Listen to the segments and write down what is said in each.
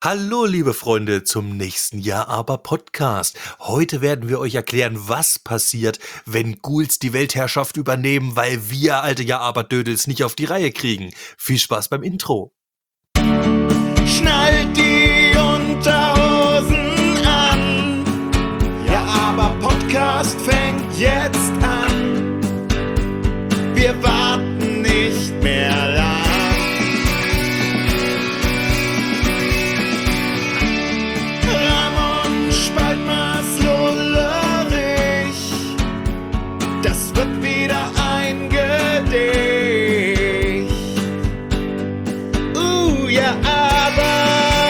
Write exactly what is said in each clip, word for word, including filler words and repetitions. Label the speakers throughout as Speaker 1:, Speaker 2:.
Speaker 1: Hallo, liebe Freunde, zum nächsten Jahr aber Podcast. Heute werden wir euch erklären, was passiert, wenn Ghouls die Weltherrschaft übernehmen, weil wir alte Ja aber Dödels nicht auf die Reihe kriegen. Viel Spaß beim Intro.
Speaker 2: Schnallt die Unterhosen an. Ja, aber Podcast fängt jetzt an. Wir warten nicht mehr lang. Ramon Spaltmaß Lullerich. Das wird wieder ein Gedicht. Uh, ja, aber.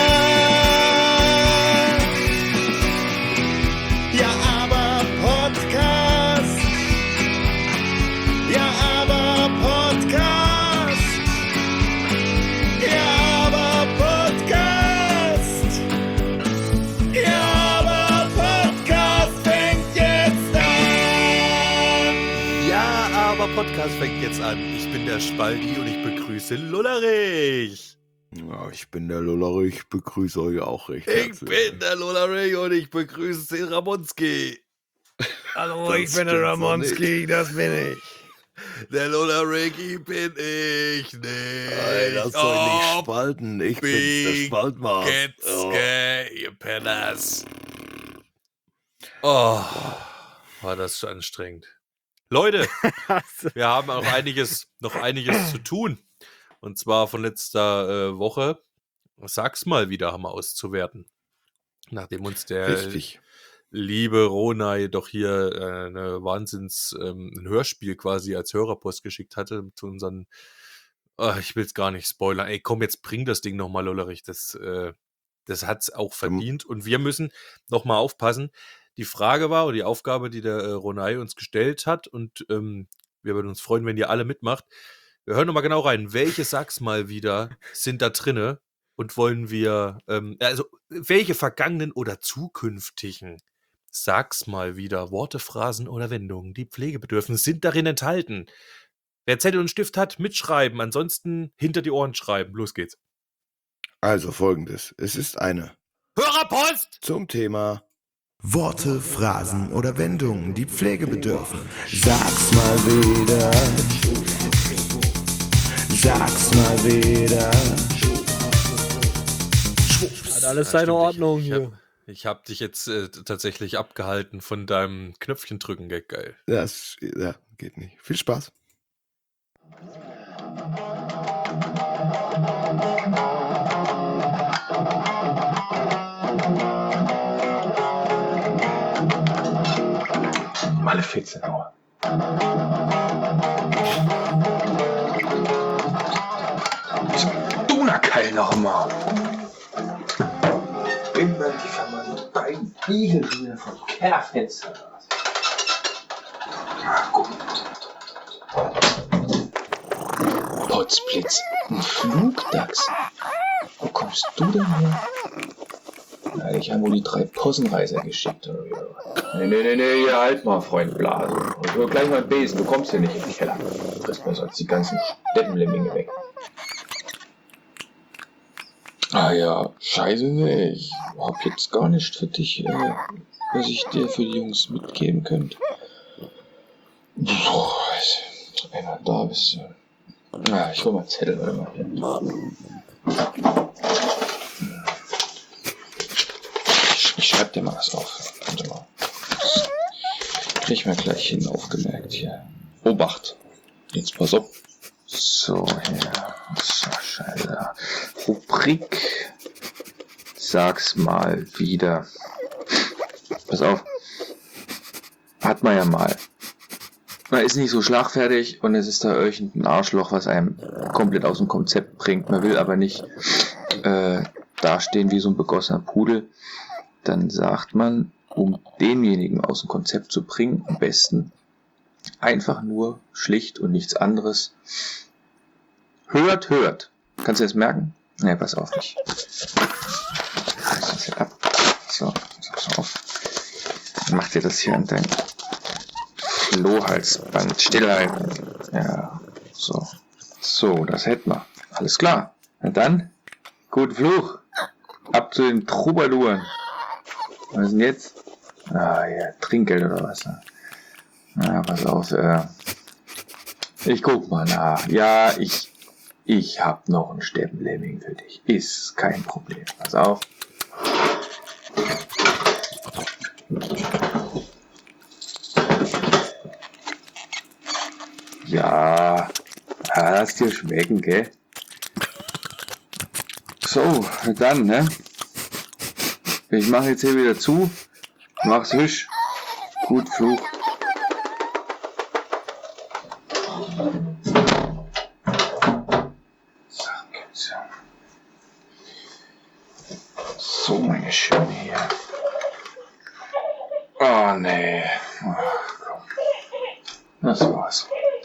Speaker 2: Ja, aber Podcast. Ja, aber Podcast. Ja, aber Podcast. Ja, aber Podcast fängt jetzt an.
Speaker 1: Ja, aber Podcast fängt jetzt an. Ich bin der Spaldi und ich begrüße Lullerich.
Speaker 3: Ja, ich bin der Lullerich, ich begrüße euch auch recht
Speaker 1: Ich
Speaker 3: herzlich.
Speaker 1: bin der Lullerich und ich begrüße den Ramonski.
Speaker 2: Hallo,
Speaker 3: Das
Speaker 2: ich bin der
Speaker 3: stimmt so
Speaker 2: Ramonski, das bin ich.
Speaker 1: Der Lullerich bin ich nicht.
Speaker 3: Ey, lass euch nicht
Speaker 1: Oh,
Speaker 3: spalten, ich bin's, der
Speaker 1: Big
Speaker 3: Spaltmaß. Oh.
Speaker 1: Getzke, ihr Penners. Oh, war das so anstrengend. Leute, wir haben auch einiges, noch einiges zu tun. Und zwar von letzter äh, Woche. Sag's mal wieder, haben wir auszuwerten. Nachdem uns der
Speaker 3: Richtig.
Speaker 1: liebe Ronay doch hier äh, eine Wahnsinns, ähm, ein Hörspiel quasi als Hörerpost geschickt hatte zu unseren, ah, ich will's gar nicht spoilern. Ey, komm, jetzt bring das Ding nochmal, Lollerich. Das, äh, das hat's auch verdient. Und wir müssen nochmal aufpassen. Die Frage war, oder die Aufgabe, die der äh, Ronay uns gestellt hat, und ähm, wir würden uns freuen, wenn ihr alle mitmacht. Wir hören nochmal genau rein. Welche Sag's mal wieder sind da drinne und wollen wir, ähm, also welche vergangenen oder zukünftigen Sag's mal wieder, Worte, Phrasen oder Wendungen, die Pflege bedürfen, sind darin enthalten. Wer Zettel und Stift hat, mitschreiben, ansonsten hinter die Ohren schreiben. Los geht's.
Speaker 3: Also folgendes, es ist eine
Speaker 1: Hörerpost!
Speaker 3: zum Thema
Speaker 2: Worte, Phrasen oder Wendungen, die Pflege bedürfen. Sag's mal wieder. Sag's mal wieder.
Speaker 4: Hat alles
Speaker 1: Ja,
Speaker 4: seine
Speaker 1: stimmt,
Speaker 4: Ordnung
Speaker 1: ich, ich
Speaker 4: hier.
Speaker 1: hab, ich hab dich jetzt äh, tatsächlich abgehalten von deinem Knöpfchen drücken, Gag, geil.
Speaker 3: das, ja, geht nicht. Viel Spaß.
Speaker 5: Malefiz, Aua. Donnerkeil noch mal. Immer die vermannten beiden Igel vom Kellerfenster raus. Na gut. Potzblitz, ein Flugdachs. Wo kommst du denn her? Na, ich habe wohl die drei Possenreiser geschickt. Oder wie? Nee, nee, nee, nee, hier halt mal, Freund Blase. Und du gleich mal Besen, du kommst hier nicht in den Keller. Du kriegst mir sonst die ganzen Steppenlemminge weg. Ah ja, scheiße, nee, ich hab jetzt gar nicht für dich, äh, was ich dir für die Jungs mitgeben könnte. Puh, wenn du da bist. äh. Ah, ich hol mal Zettel, warte mal hier. Ich, ich schreib dir mal was auf. Warte mal. Das krieg ich mir gleich hin aufgemerkt hier. Obacht. Jetzt pass auf. So, hier. So, scheiße. Rubrik. Sag's mal wieder. Pass auf. Hat man ja mal. Man ist nicht so schlagfertig und es ist da irgendein Arschloch, was einem komplett aus dem Konzept bringt. Man will aber nicht äh, dastehen wie so ein begossener Pudel. Dann sagt man, um denjenigen aus dem Konzept zu bringen, am besten einfach nur schlicht und nichts anderes. Hört, hört. Kannst du das merken? Ne, pass auf mich. So, pass auf. Dann macht ihr das hier an dein Flohhalsband. Stillhalten. Ja, so. So, das hätten wir. Alles klar. Na dann, guten Fluch. Ab zu den Troubadouren. Was ist denn jetzt? Ah ja, Trinkgeld oder was? Ne? Na, pass auf. Äh, ich guck mal nach. Ja, ich, ich hab noch ein Steppenlemming für dich. Ist kein Problem. Pass auf. Ja, lass dir schmecken, gell? So, dann, ne? Ich mache jetzt hier wieder zu. Mach's hüsch. Gut Flug. So, so meine Schöne hier. Oh, nee. Ach, komm. Das war's.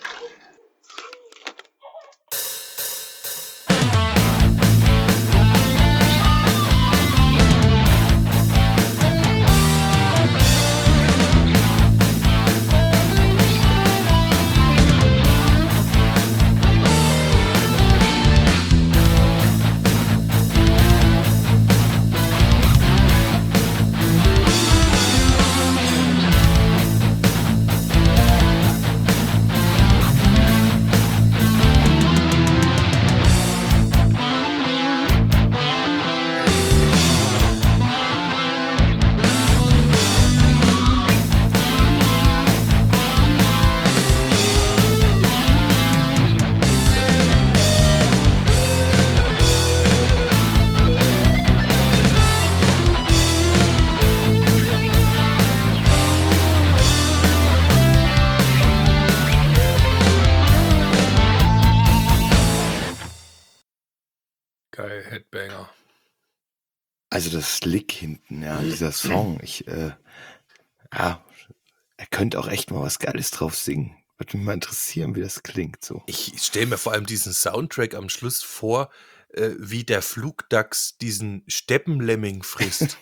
Speaker 1: Geil, Headbanger.
Speaker 3: Also das Lick hinten, ja, dieser Song, ich, äh, ja, er könnte auch echt mal was Geiles drauf singen. Würde mich mal interessieren, wie das klingt so.
Speaker 1: Ich stelle mir vor allem diesen Soundtrack am Schluss vor, äh, wie der Flugdachs diesen Steppenlemming frisst.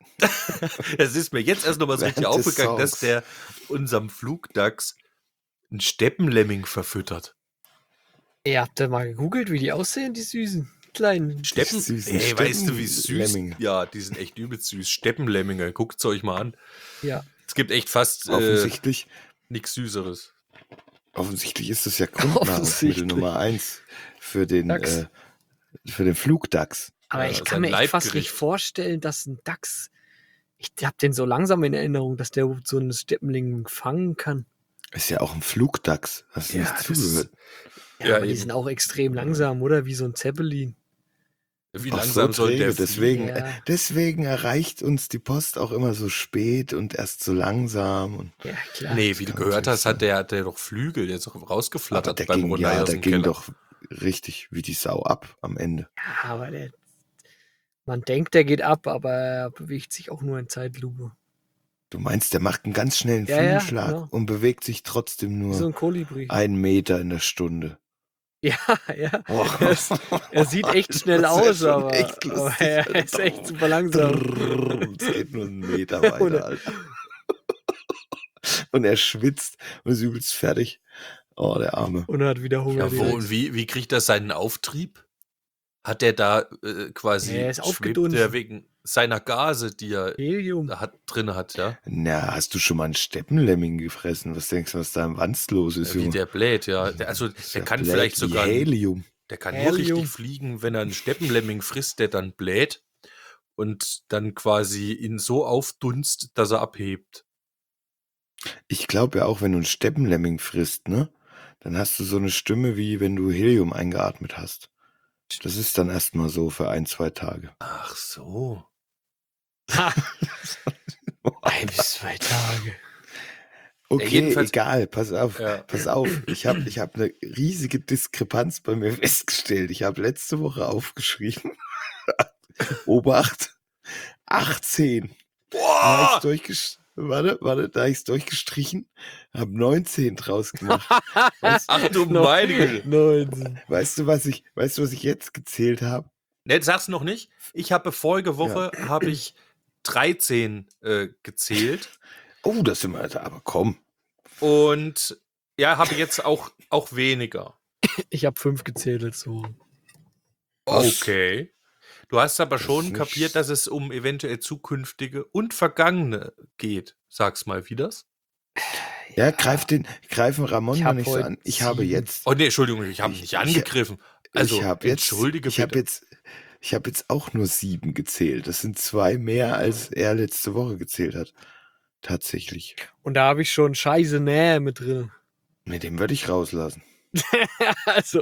Speaker 1: Es ist mir jetzt erst nochmal so richtig
Speaker 3: Während des
Speaker 1: aufgegangen, dass
Speaker 3: Songs.
Speaker 1: der unserem Flugdachs einen Steppenlemming verfüttert.
Speaker 4: Ihr habt da mal gegoogelt, wie die aussehen, die süßen kleinen.
Speaker 1: Steppen,
Speaker 3: süßen
Speaker 1: ey, weißt du, wie süß?
Speaker 3: Steppenlemminge.
Speaker 1: Ja, die sind echt übel süß. Steppenlemminge, guckt's euch mal an.
Speaker 4: Ja.
Speaker 1: Es gibt echt fast äh,
Speaker 3: Offensichtlich,
Speaker 1: nichts Süßeres.
Speaker 3: offensichtlich ist das ja Grundnahrungsmittel
Speaker 4: Offensichtlich.
Speaker 3: Nummer eins für den,
Speaker 4: Dachs.
Speaker 3: äh, für den Flugdachs.
Speaker 4: Aber
Speaker 1: Ja,
Speaker 4: ich
Speaker 1: sein
Speaker 4: kann mir echt fast
Speaker 1: Leibgericht.
Speaker 4: nicht vorstellen, dass ein Dachs. Ich hab den so langsam in Erinnerung, dass der so einen Steppenling fangen kann.
Speaker 3: Ist ja auch ein Flugdachs. Hast du
Speaker 1: Ja,
Speaker 3: nicht
Speaker 1: das
Speaker 3: zugehört?
Speaker 4: Ja,
Speaker 1: Ja,
Speaker 4: aber die
Speaker 1: eben.
Speaker 4: sind auch extrem langsam, oder? Wie so ein Zeppelin.
Speaker 1: Wie
Speaker 3: Auch
Speaker 1: langsam
Speaker 3: so
Speaker 1: soll der
Speaker 3: träge, deswegen,
Speaker 4: Ja.
Speaker 3: deswegen erreicht uns die Post auch immer so spät und erst so langsam. Und,
Speaker 4: Ja, klar.
Speaker 1: fliegen? Nee, wie du
Speaker 3: kann
Speaker 1: gehört
Speaker 3: natürlich
Speaker 1: hast, hat der, hat der doch Flügel, der ist doch
Speaker 3: aber
Speaker 1: rausgeflattert
Speaker 3: der
Speaker 1: beim
Speaker 3: ging,
Speaker 1: Runter
Speaker 3: ja,
Speaker 1: aus
Speaker 3: der
Speaker 1: dem
Speaker 3: ging
Speaker 1: Keller.
Speaker 3: doch richtig wie die Sau ab am Ende.
Speaker 4: Ja, aber der. Man denkt, der geht ab, aber er bewegt sich auch nur in Zeitlupe.
Speaker 3: Du meinst, der macht einen ganz schnellen
Speaker 4: Ja, ja,
Speaker 3: Flügelschlag
Speaker 4: genau.
Speaker 3: und bewegt sich trotzdem
Speaker 4: Wie so
Speaker 3: nur
Speaker 4: ein Kolibri.
Speaker 3: einen Meter in der Stunde.
Speaker 4: Ja, ja.
Speaker 3: Oh.
Speaker 4: Er, ist, er sieht echt schnell
Speaker 3: Das wär
Speaker 4: aus,
Speaker 3: schon
Speaker 4: aber,
Speaker 3: echt
Speaker 4: aber
Speaker 3: lustig,
Speaker 4: er
Speaker 3: Alter.
Speaker 4: ist echt super langsam.
Speaker 3: Drrrr, es geht nur einen Meter
Speaker 4: Und
Speaker 3: weiter,
Speaker 4: er-
Speaker 3: Alter. Und er schwitzt und ist übelst fertig. Oh, der Arme.
Speaker 4: Und er hat wieder Hunger.
Speaker 1: Ja, wo
Speaker 4: direkt.
Speaker 1: und wie, wie kriegt er seinen Auftrieb? Hat der da äh, quasi,
Speaker 4: Er ist
Speaker 1: schwebt
Speaker 4: aufgedunsen.
Speaker 1: der wegen seiner Gase, die er
Speaker 4: Helium.
Speaker 1: da hat, drin hat, ja?
Speaker 3: Na, hast du schon mal einen Steppenlemming gefressen? Was denkst du, was da im Wanst los ist,
Speaker 1: Wie
Speaker 3: Junge?
Speaker 1: der bläht, ja. Der, also,
Speaker 3: Das ist
Speaker 1: der
Speaker 3: ja
Speaker 1: kann
Speaker 3: blöd
Speaker 1: vielleicht
Speaker 3: wie
Speaker 1: sogar,
Speaker 3: Helium.
Speaker 1: der kann nur
Speaker 4: Helium.
Speaker 1: richtig fliegen, wenn er einen Steppenlemming frisst, der dann bläht und dann quasi ihn so aufdunst, dass er abhebt.
Speaker 3: Ich glaube ja auch, wenn du einen Steppenlemming frisst, ne? Dann hast du so eine Stimme, wie wenn du Helium eingeatmet hast. Das ist dann erstmal so für ein, zwei Tage.
Speaker 1: Ach so.
Speaker 4: Ha. Ein bis zwei Tage.
Speaker 3: Okay,
Speaker 1: jedenfalls-
Speaker 3: egal, pass auf,
Speaker 1: Ja.
Speaker 3: pass auf. Ich habe ich hab eine riesige Diskrepanz bei mir festgestellt. Ich habe letzte Woche aufgeschrieben. Obacht, achtzehn. Da hab ich's
Speaker 1: Boah!
Speaker 3: durchgesch- warte, warte, da habe ich es durchgestrichen, habe neunzehn draus gemacht. Weißt,
Speaker 1: Ach du
Speaker 4: No-
Speaker 1: meine Güte.
Speaker 4: neunzehn.
Speaker 3: weißt du, was ich, weißt du, was ich jetzt gezählt habe?
Speaker 1: Ne, sag's noch nicht. Ich habe vorige Woche habe ich dreizehn äh, gezählt
Speaker 3: Oh, das sind wir da, aber komm.
Speaker 1: und ja, habe jetzt auch, auch weniger.
Speaker 4: Ich habe fünf gezählt dazu.
Speaker 3: Was?
Speaker 1: Okay. Du hast aber
Speaker 3: Das
Speaker 1: schon
Speaker 3: ist nicht-
Speaker 1: kapiert, dass es um eventuell zukünftige und vergangene geht. Sag's mal, wie das?
Speaker 3: Ja, greif den, greifen Ramon
Speaker 4: Ich
Speaker 3: mal
Speaker 4: hab
Speaker 3: nicht so
Speaker 4: heute
Speaker 3: an. Ich habe
Speaker 4: sieben.
Speaker 3: jetzt,
Speaker 1: Oh nee, Entschuldigung, ich habe
Speaker 3: Ich-
Speaker 1: nicht
Speaker 3: ich-
Speaker 1: angegriffen. Also,
Speaker 3: ich habe jetzt,
Speaker 1: entschuldige
Speaker 3: ich habe
Speaker 1: bitte.
Speaker 3: jetzt, ich habe jetzt auch nur sieben gezählt. Das sind zwei mehr, als er letzte Woche gezählt hat. Tatsächlich.
Speaker 4: Und da habe ich schon scheiße Nähe mit drin.
Speaker 3: Mit dem würde ich rauslassen.
Speaker 4: Also,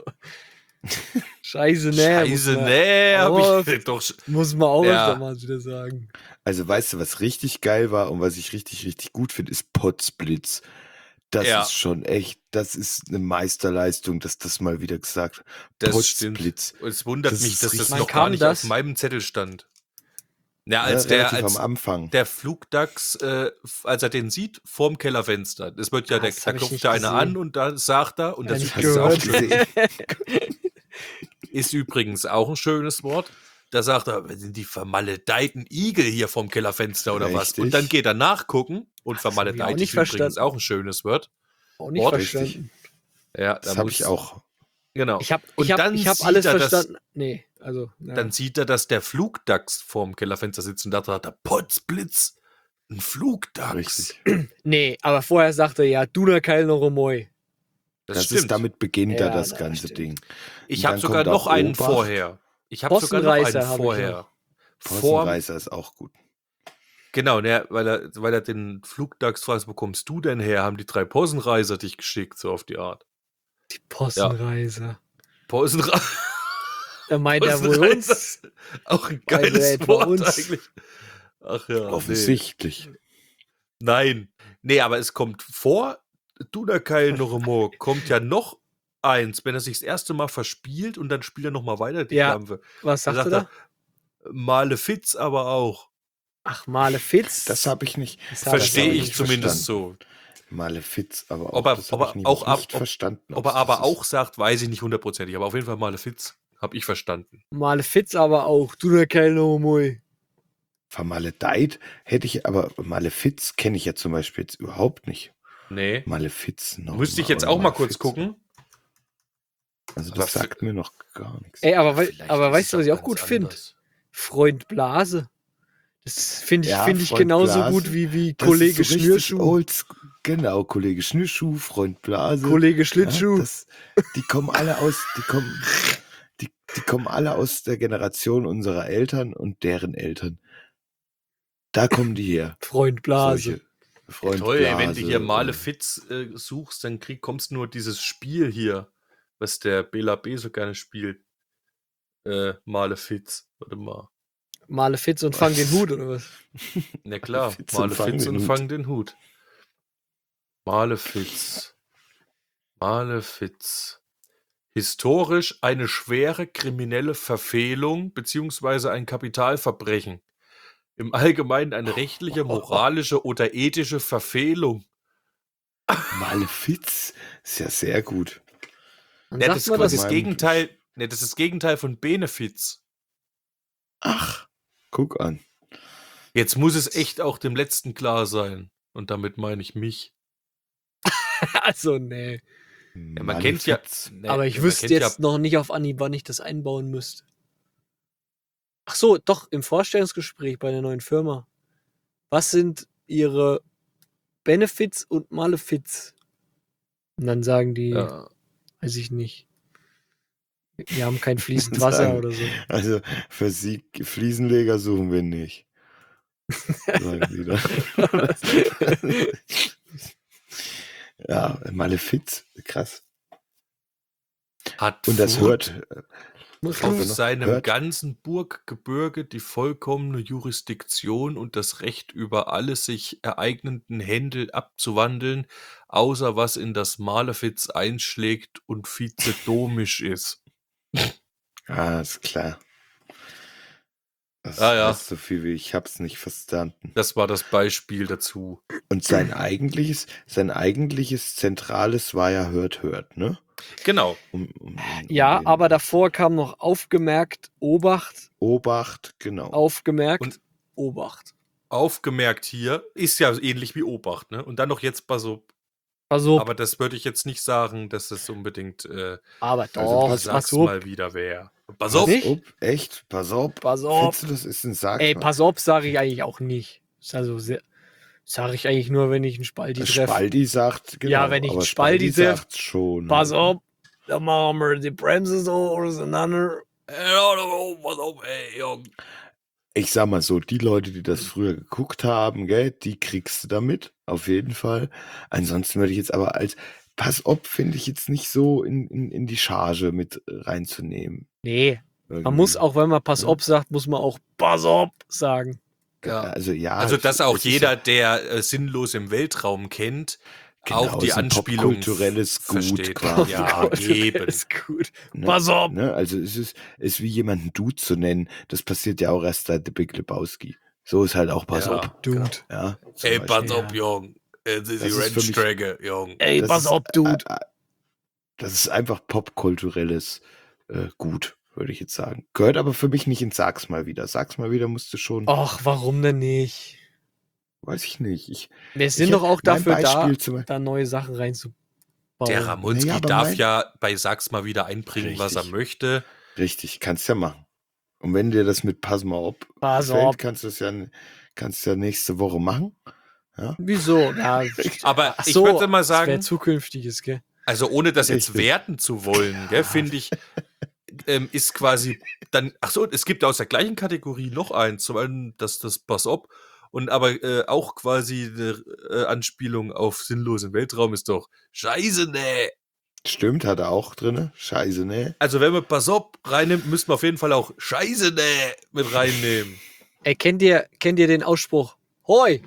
Speaker 4: scheiße Nähe. muss
Speaker 1: Scheiße,
Speaker 4: man-
Speaker 1: nee, hab
Speaker 4: Oh,
Speaker 1: ich doch. sch-
Speaker 4: Muss man auch
Speaker 1: Ja.
Speaker 4: öfter mal wieder sagen.
Speaker 3: Also weißt du, was richtig geil war und was ich richtig, richtig gut finde, ist Potzblitz. Das
Speaker 1: Ja.
Speaker 3: ist schon echt, das ist eine Meisterleistung, dass das mal wieder gesagt wird.
Speaker 1: Das stimmt.
Speaker 3: Potzblitz.
Speaker 1: Es wundert
Speaker 3: Das
Speaker 1: mich,
Speaker 3: ist
Speaker 1: dass das
Speaker 3: richtig-
Speaker 1: noch
Speaker 4: Man
Speaker 1: gar
Speaker 4: kann
Speaker 1: nicht
Speaker 4: das-
Speaker 1: auf meinem Zettel stand. Ja,
Speaker 3: Ja,
Speaker 1: als der,
Speaker 3: relativ
Speaker 1: als
Speaker 3: am Anfang.
Speaker 1: der Flugdachs, äh, f- als er den sieht, vorm Kellerfenster. Das wird ja, der,
Speaker 4: Das
Speaker 1: da
Speaker 4: hab ich
Speaker 1: klopft
Speaker 4: nicht
Speaker 1: da einer
Speaker 4: gesehen.
Speaker 1: an und da sagt er, und
Speaker 4: Ja,
Speaker 1: das
Speaker 4: nicht
Speaker 1: ist auch,
Speaker 3: Hast du auch
Speaker 4: gehört.
Speaker 3: gesehen?
Speaker 1: ist übrigens auch ein schönes Wort. Da sagt er, "Was sind die vermaledeiten Igel hier vorm Kellerfenster oder was?
Speaker 3: Richtig.
Speaker 1: Und dann geht er nachgucken und
Speaker 4: Das hab ich auch
Speaker 1: vermaledeit
Speaker 4: nicht
Speaker 1: ist übrigens
Speaker 4: verstanden.
Speaker 1: auch ein schönes Wort.
Speaker 4: Auch nicht
Speaker 1: Wort,
Speaker 4: verstanden.
Speaker 1: Ja,
Speaker 3: Das
Speaker 1: da
Speaker 3: habe
Speaker 1: muss-
Speaker 3: ich auch.
Speaker 1: Genau.
Speaker 4: Ich habe
Speaker 1: Und
Speaker 4: ich hab,
Speaker 1: dann
Speaker 4: ich hab
Speaker 1: sieht
Speaker 4: alles
Speaker 1: er, dass-
Speaker 4: verstanden. Nee, also. Ja.
Speaker 1: Dann sieht er, dass der Flugdachs vorm Kellerfenster sitzt und da sagt er, Potzblitz, ein Flugdachs.
Speaker 3: Richtig.
Speaker 4: Nee, aber vorher sagte er ja, du na kein noch moi.
Speaker 1: Das,
Speaker 3: Das,
Speaker 1: stimmt.
Speaker 3: ist, damit beginnt
Speaker 4: Ja,
Speaker 3: da das
Speaker 4: das
Speaker 3: ganze
Speaker 4: stimmt.
Speaker 3: Ding.
Speaker 1: ich
Speaker 3: Und
Speaker 1: habe
Speaker 3: dann
Speaker 1: sogar
Speaker 3: kommt
Speaker 1: noch
Speaker 3: auch
Speaker 1: einen
Speaker 3: Obacht.
Speaker 1: vorher. Ich habe sogar noch
Speaker 4: Possenreißer
Speaker 1: einen
Speaker 4: hab ich
Speaker 1: vorher.
Speaker 4: noch.
Speaker 1: Vorm,
Speaker 3: Possenreißer ist auch gut.
Speaker 1: genau, ne, weil er, weil er den Flugdachs fragt, wo kommst du denn her? Haben die drei Possenreiser dich geschickt, so auf die Art.
Speaker 4: Die Possenreiser.
Speaker 1: Possenreiser.
Speaker 4: Da meint er wohl uns.
Speaker 1: Auch ein
Speaker 4: Also
Speaker 1: geiles
Speaker 4: etwa
Speaker 1: Wort
Speaker 4: uns.
Speaker 1: eigentlich. Ach ja. Nee.
Speaker 3: Offensichtlich.
Speaker 1: Nein. Nee, aber es kommt vor, Dunakai Noremo kommt ja noch eins, wenn er sich das erste Mal verspielt und dann spielt er nochmal weiter die
Speaker 4: Ja.
Speaker 1: Klampfe.
Speaker 4: Was
Speaker 1: Da
Speaker 4: sagt er
Speaker 1: sagt
Speaker 4: da?
Speaker 1: er, Malefiz aber auch.
Speaker 4: Ach, Malefiz.
Speaker 3: Das habe ich nicht.
Speaker 4: Das hab
Speaker 1: Verstehe
Speaker 3: hab
Speaker 1: ich
Speaker 3: nicht
Speaker 1: zumindest
Speaker 3: verstanden.
Speaker 1: so.
Speaker 3: Malefiz, aber auch,
Speaker 1: Ob er-
Speaker 3: das
Speaker 1: ob
Speaker 3: hab
Speaker 1: er
Speaker 3: ich nie-
Speaker 1: auch ab-
Speaker 3: nicht
Speaker 1: ob-
Speaker 3: verstanden.
Speaker 1: Ob er
Speaker 3: es
Speaker 1: aber
Speaker 3: das ist.
Speaker 1: auch sagt, weiß ich nicht hundertprozentig. Aber auf jeden Fall Malefiz habe ich verstanden.
Speaker 4: Malefiz aber auch. Du na kein noch moi.
Speaker 3: Vermaledeit hätte ich, aber Malefiz kenne ich ja zum Beispiel jetzt überhaupt nicht.
Speaker 1: Nee.
Speaker 3: Malefiz noch.
Speaker 1: Müsste ich jetzt auch mal kurz gucken.
Speaker 3: Also
Speaker 1: Aber
Speaker 3: das sagt mir noch gar nichts.
Speaker 4: Ey, aber, wei-
Speaker 1: Vielleicht
Speaker 4: aber
Speaker 1: ist
Speaker 4: weißt
Speaker 1: es
Speaker 4: du, was ich auch
Speaker 1: ganz
Speaker 4: gut finde?
Speaker 1: anders.
Speaker 4: Freund Blase. Das finde ich,
Speaker 3: Ja,
Speaker 4: find ich
Speaker 3: Freund
Speaker 4: genauso
Speaker 3: Blase,
Speaker 4: gut wie, wie
Speaker 3: Das
Speaker 4: Kollege
Speaker 3: ist so richtig
Speaker 4: Schnürschuh.
Speaker 3: oldschool. Genau, Kollege Schnürschuh, Freund Blase.
Speaker 4: Kollege Schlittschuh.
Speaker 3: Ja, das, die kommen alle aus, die kommen, die, die kommen alle aus der Generation unserer Eltern und deren Eltern. Da kommen die her.
Speaker 4: Freund Blase.
Speaker 3: Solche
Speaker 1: Ja,
Speaker 3: Freund
Speaker 1: toll, ey, wenn du
Speaker 3: Blase
Speaker 1: hier
Speaker 3: und-
Speaker 1: Malefiz äh, suchst, dann krieg, kommst nur dieses Spiel hier, was der Bela B so gerne spielt. Äh, Malefiz. Warte mal.
Speaker 4: Malefiz und fang den Hut, oder was?
Speaker 1: Na klar,
Speaker 3: Malefiz und fang
Speaker 1: Malefiz
Speaker 3: den
Speaker 1: und
Speaker 3: Hut.
Speaker 1: fang den Hut. Malefiz. Malefiz. Historisch eine schwere kriminelle Verfehlung beziehungsweise ein Kapitalverbrechen. Im Allgemeinen eine rechtliche, moralische oder ethische Verfehlung.
Speaker 3: Malefiz ist ja sehr gut.
Speaker 4: Dann
Speaker 1: Ja,
Speaker 4: sagt
Speaker 1: das ist
Speaker 4: man
Speaker 1: quasi
Speaker 4: das.
Speaker 1: das Gegenteil, ne, das ist das Gegenteil von Benefiz.
Speaker 3: Ach, guck an.
Speaker 1: Jetzt muss es echt auch dem Letzten klar sein. Und damit meine ich mich.
Speaker 4: Also, nee.
Speaker 1: Ja, man kennt ja. ne,
Speaker 4: Aber ich
Speaker 1: man
Speaker 4: wüsste
Speaker 1: kennt
Speaker 4: jetzt noch nicht auf Anhieb, wann ich das einbauen müsste. Ach so, doch, im Vorstellungsgespräch bei der neuen Firma. Was sind ihre Benefits und Malefiz? Und dann sagen die,
Speaker 1: Ja,
Speaker 4: weiß ich nicht. Wir haben kein fließend Wasser
Speaker 3: Sagen-
Speaker 4: oder so.
Speaker 3: Also für Sie Fliesenleger suchen wir nicht. Sagen die da. Ja, Malefiz, krass.
Speaker 1: hat
Speaker 3: Und das
Speaker 1: Furth
Speaker 3: hört,
Speaker 4: Muss
Speaker 1: auf
Speaker 3: noch
Speaker 1: seinem
Speaker 3: hört.
Speaker 1: ganzen Burggebirge die vollkommene Jurisdiktion und das Recht über alle sich ereignenden Händel abzuwandeln, außer was in das Malefiz einschlägt und vizedomisch ist.
Speaker 3: ah, ist klar. Das
Speaker 1: Ah, ja.
Speaker 3: heißt so viel wie ich hab's nicht verstanden.
Speaker 1: Das war das Beispiel dazu.
Speaker 3: Und sein eigentliches, sein eigentliches Zentrales war ja hört, hört, ne?
Speaker 1: Genau.
Speaker 3: Um, um, um,
Speaker 4: Ja,
Speaker 3: den
Speaker 4: aber davor kam noch aufgemerkt, Obacht,
Speaker 3: Obacht, genau.
Speaker 4: aufgemerkt,
Speaker 1: Und-
Speaker 4: Obacht.
Speaker 1: Aufgemerkt hier, ist ja ähnlich wie Obacht, ne? Und dann noch jetzt bei so
Speaker 4: Pass auf.
Speaker 1: Aber das würde ich jetzt nicht sagen, dass das unbedingt äh,
Speaker 4: Aber
Speaker 3: Also
Speaker 4: doch,
Speaker 3: pass-
Speaker 1: sag's
Speaker 4: pass auf.
Speaker 1: mal wieder wäre. Pass
Speaker 3: Pass
Speaker 1: auf!
Speaker 4: Nicht?
Speaker 3: auf, echt? Pass auf.
Speaker 4: Pass auf.
Speaker 3: Findest du, das ist ein Sag
Speaker 4: Ey,
Speaker 3: mal.
Speaker 4: pass auf, sage ich eigentlich auch nicht. Ist also sehr, sage ich eigentlich nur, wenn ich einen Spalti treffe.
Speaker 3: Spaldi sagt, genau.
Speaker 4: Ja, wenn ich
Speaker 3: aber
Speaker 4: einen Spaldi treff,
Speaker 3: sagt schon.
Speaker 4: Pass
Speaker 3: halt.
Speaker 4: auf, da machen wir die Bremse so auseinander.
Speaker 1: Pass auf, ey, Junge.
Speaker 3: Ich sag mal so, die Leute, die das früher geguckt haben, gell, die kriegst du damit, auf jeden Fall. Ansonsten würde ich jetzt aber als Pass auf, finde ich jetzt nicht so in, in, in die Charge mit reinzunehmen.
Speaker 4: Nee, man
Speaker 3: Irgendwie.
Speaker 4: muss auch, wenn man Pass
Speaker 3: Ja.
Speaker 4: auf sagt, muss man auch Pass auf sagen.
Speaker 1: Ja.
Speaker 3: Also ja.
Speaker 1: Also, dass auch
Speaker 3: es ist
Speaker 1: jeder,
Speaker 3: ja
Speaker 1: der äh, sinnlos im Weltraum kennt,
Speaker 3: genau,
Speaker 1: auch die
Speaker 3: ist ein
Speaker 1: Anspielung
Speaker 3: popkulturelles Gut
Speaker 1: versteht.
Speaker 3: quasi.
Speaker 1: Ja, eben.
Speaker 4: Ist gut.
Speaker 3: Ne?
Speaker 4: Pass auf.
Speaker 3: Ne? Also es ist, ist wie jemanden Dude zu nennen, das passiert ja auch erst seit The Big Lebowski. So ist halt auch Pass
Speaker 1: Ja.
Speaker 3: auf.
Speaker 4: Dude.
Speaker 3: Ja, zum
Speaker 1: Ey,
Speaker 3: Beispiel.
Speaker 1: pass
Speaker 4: Ja.
Speaker 1: auf, Jung. Das ist die
Speaker 3: Das ist für mich-
Speaker 1: Rennstrecke, Jung.
Speaker 4: Ey,
Speaker 3: Das
Speaker 4: pass
Speaker 3: ist,
Speaker 4: auf, Dude.
Speaker 3: Äh, äh, das ist einfach popkulturelles äh, Gut, würde ich jetzt sagen. Gehört aber für mich nicht in Sag's mal wieder. Sag's mal wieder musste schon,
Speaker 4: Ach, warum denn nicht?
Speaker 3: weiß ich nicht. Ich,
Speaker 4: Wir sind
Speaker 3: ich
Speaker 4: doch auch
Speaker 3: mein
Speaker 4: dafür da,
Speaker 3: Beispiel zum-
Speaker 4: da neue Sachen reinzubauen.
Speaker 1: Der Ramonski
Speaker 3: Naja, aber
Speaker 1: darf
Speaker 3: mein-
Speaker 1: ja bei Sag's mal wieder einbringen, was er
Speaker 3: Richtig.
Speaker 1: möchte.
Speaker 3: Richtig, kannst ja machen. Und wenn dir das mit Pass mal auf
Speaker 4: Pass
Speaker 3: gefällt,
Speaker 4: auf.
Speaker 3: kannst du es ja, kannst ja nächste Woche machen. Ja?
Speaker 4: Wieso? Ja,
Speaker 1: Aber
Speaker 4: ach
Speaker 1: ich
Speaker 4: so,
Speaker 1: würde mal
Speaker 4: das wäre
Speaker 1: sagen,
Speaker 4: zukünftiges, gell?
Speaker 1: also ohne das jetzt
Speaker 3: Richtig.
Speaker 1: werten zu wollen, gell, finde ich, ähm, ist quasi dann, ach so, es gibt aus der gleichen Kategorie noch eins, zum einen das, das Pass auf, und aber äh, auch quasi eine äh, Anspielung auf sinnlosen Weltraum ist doch Scheiße, ne.
Speaker 3: Stimmt, hat er auch drin. Scheiße, ne?
Speaker 1: Also wenn man Pass auf reinnimmt, müsste man auf jeden Fall auch Scheiße, ne mit reinnehmen.
Speaker 4: Ey, kennt ihr, kennt ihr den Ausspruch? Hoi!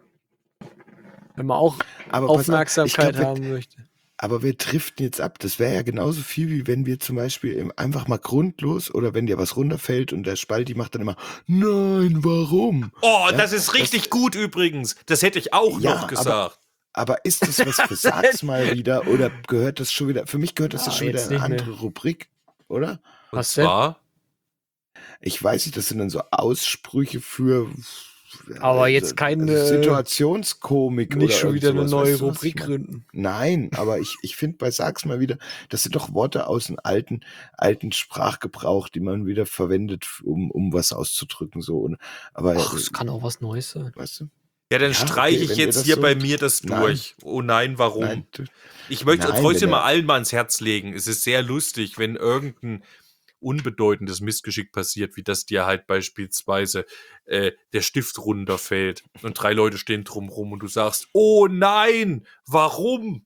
Speaker 4: Wenn man auch
Speaker 3: Aber pass auf, ich
Speaker 4: Aufmerksamkeit
Speaker 3: glaub, wir-
Speaker 4: haben möchte.
Speaker 3: Aber wir driften jetzt ab. Das wäre ja genauso viel, wie wenn wir zum Beispiel im- einfach mal grundlos oder wenn dir was runterfällt und der Spalti macht dann immer, nein, warum?
Speaker 1: Oh,
Speaker 3: Ja,
Speaker 1: das ist richtig gut übrigens. Das hätte ich auch
Speaker 3: Ja,
Speaker 1: noch
Speaker 3: aber-
Speaker 1: gesagt.
Speaker 3: Aber ist das was für Sag's mal wieder oder gehört das schon wieder, für mich gehört das
Speaker 4: Ah,
Speaker 3: ja schon wieder
Speaker 4: jetzt
Speaker 3: in eine
Speaker 4: nicht
Speaker 3: andere
Speaker 4: mehr.
Speaker 3: Rubrik, oder?
Speaker 1: Und
Speaker 4: Was denn?
Speaker 1: zwar,
Speaker 3: Ich weiß nicht, das sind dann so Aussprüche für
Speaker 4: Aber
Speaker 3: äh,
Speaker 4: jetzt keine-
Speaker 3: also Situationskomik
Speaker 4: Nicht
Speaker 3: oder
Speaker 4: schon
Speaker 3: irgend
Speaker 4: wieder eine
Speaker 3: sowas,
Speaker 4: neue
Speaker 3: weißt du, was ich
Speaker 4: Rubrik
Speaker 3: meine?
Speaker 4: gründen.
Speaker 3: Nein, aber ich, ich finde bei Sag's mal wieder, das sind doch Worte aus dem alten, alten Sprachgebrauch, die man wieder verwendet, um, um was auszudrücken. So. Und, aber
Speaker 4: Ach,
Speaker 3: äh,
Speaker 4: es kann auch was Neues sein.
Speaker 3: weißt du?
Speaker 1: ja, dann
Speaker 3: Ja,
Speaker 1: streiche
Speaker 3: okay,
Speaker 1: ich
Speaker 3: wenn wir
Speaker 1: jetzt
Speaker 3: das
Speaker 1: hier
Speaker 3: so-
Speaker 1: bei mir das
Speaker 3: Nein.
Speaker 1: durch. Oh nein, warum?
Speaker 3: Nein, du,
Speaker 1: Ich möchte
Speaker 3: Nein,
Speaker 1: trotzdem
Speaker 3: wenn
Speaker 1: mal
Speaker 3: er-
Speaker 1: allen mal ans Herz legen. Es ist sehr lustig, wenn irgendein unbedeutendes Missgeschick passiert, wie das dir halt beispielsweise äh, der Stift runterfällt und drei Leute stehen drumrum und du sagst, oh nein, warum?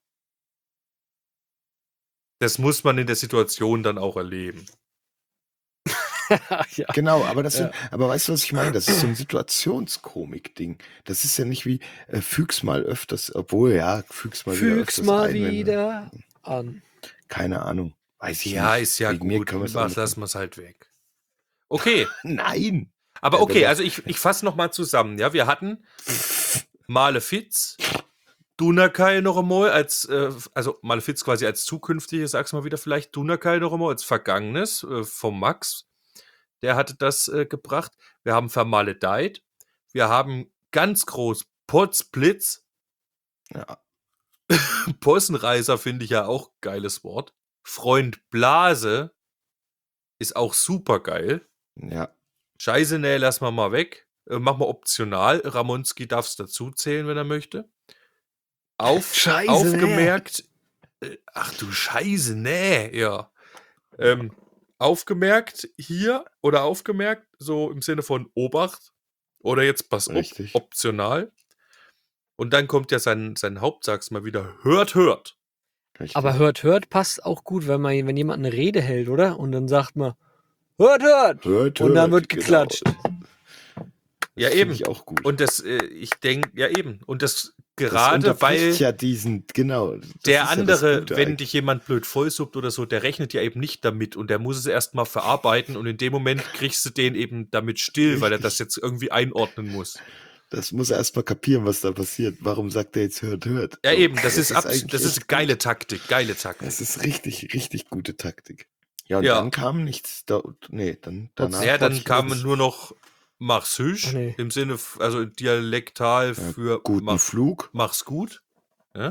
Speaker 1: Das muss man in der Situation dann auch erleben.
Speaker 4: ja.
Speaker 3: genau, aber das
Speaker 4: Ja.
Speaker 3: sind, aber weißt du, was ich meine? Das ist so ein Situationskomik-Ding. Das ist ja nicht wie äh, füg's mal öfters, obwohl ja, füg's mal wieder
Speaker 4: Füg's
Speaker 3: öfters
Speaker 4: mal
Speaker 3: ein, wenn-
Speaker 4: wieder an.
Speaker 3: Keine Ahnung. Weiß ich
Speaker 1: Ja,
Speaker 3: nicht.
Speaker 1: ist ja
Speaker 3: Wegen mir
Speaker 1: gut.
Speaker 3: können wir's
Speaker 1: Mach,
Speaker 3: auch nicht
Speaker 1: lassen wir es halt weg. Okay,
Speaker 3: Nein!
Speaker 1: aber
Speaker 3: Ja,
Speaker 1: okay,
Speaker 3: wenn-
Speaker 1: also ich, ich fasse nochmal zusammen. Ja, wir hatten Malefiz, Dunakai noch einmal als, äh, also Malefiz quasi als zukünftiges, sag's mal wieder vielleicht, Dunakai noch einmal als vergangenes äh, vom Max. Der hatte das äh, gebracht. Wir haben Vermaledeit. Wir haben ganz groß Potzblitz.
Speaker 3: Ja.
Speaker 1: Possenreißer finde ich ja auch geiles Wort. Freund Blase ist auch super geil.
Speaker 3: Ja.
Speaker 1: Scheiße, nee, lass mal mal weg. Äh, mach mal optional. Ramonski darf es dazu zählen, wenn er möchte. Auf,
Speaker 4: Scheiße,
Speaker 1: aufgemerkt. Äh, ach du Scheiße, nee, ja. Ähm, aufgemerkt hier oder aufgemerkt, so im Sinne von Obacht. Oder jetzt pass auf,
Speaker 3: Richtig.
Speaker 1: optional. Und dann kommt ja sein, sein Hauptsatz mal wieder. Hört, hört.
Speaker 3: Richtig.
Speaker 4: Aber hört, hört passt auch gut, wenn man, wenn jemand eine Rede hält, oder? Und dann sagt man, hört, hört.
Speaker 3: hört,
Speaker 4: Und dann
Speaker 3: hört,
Speaker 4: wird geklatscht.
Speaker 3: Genau.
Speaker 1: Ja,
Speaker 3: Das find
Speaker 1: eben.
Speaker 3: Ich auch gut.
Speaker 1: Und das, äh, ich denke, ja eben. Und das
Speaker 3: das
Speaker 1: gerade,
Speaker 3: unterbricht
Speaker 1: weil
Speaker 3: ja diesen, genau. das ist
Speaker 1: der
Speaker 3: ja das
Speaker 1: andere,
Speaker 3: Gute
Speaker 1: wenn
Speaker 3: eigentlich.
Speaker 1: dich jemand blöd vollsuppt oder so, der rechnet ja eben nicht damit und der muss es erstmal verarbeiten und in dem Moment kriegst du den eben damit still, weil er
Speaker 3: Richtig.
Speaker 1: das jetzt irgendwie einordnen muss.
Speaker 3: Das muss er erstmal kapieren, was da passiert. Warum sagt er jetzt hört, hört?
Speaker 1: Ja,
Speaker 3: So,
Speaker 1: eben, das, ist, abs
Speaker 3: eigentlich
Speaker 1: das ist
Speaker 3: echt
Speaker 1: geile
Speaker 3: gut.
Speaker 1: Taktik, geile Taktik.
Speaker 3: Das ist richtig, richtig gute Taktik. Ja, und
Speaker 1: Ja.
Speaker 3: dann kam nichts. Da, nee, dann danach.
Speaker 1: Ja, dann
Speaker 3: Potzblitz.
Speaker 1: kam nur noch mach's hüsch,
Speaker 4: Ach nee.
Speaker 1: im Sinne, f- also dialektal
Speaker 3: Ja,
Speaker 1: für
Speaker 3: guten
Speaker 1: mach,
Speaker 3: Flug.
Speaker 1: mach's gut. Ja?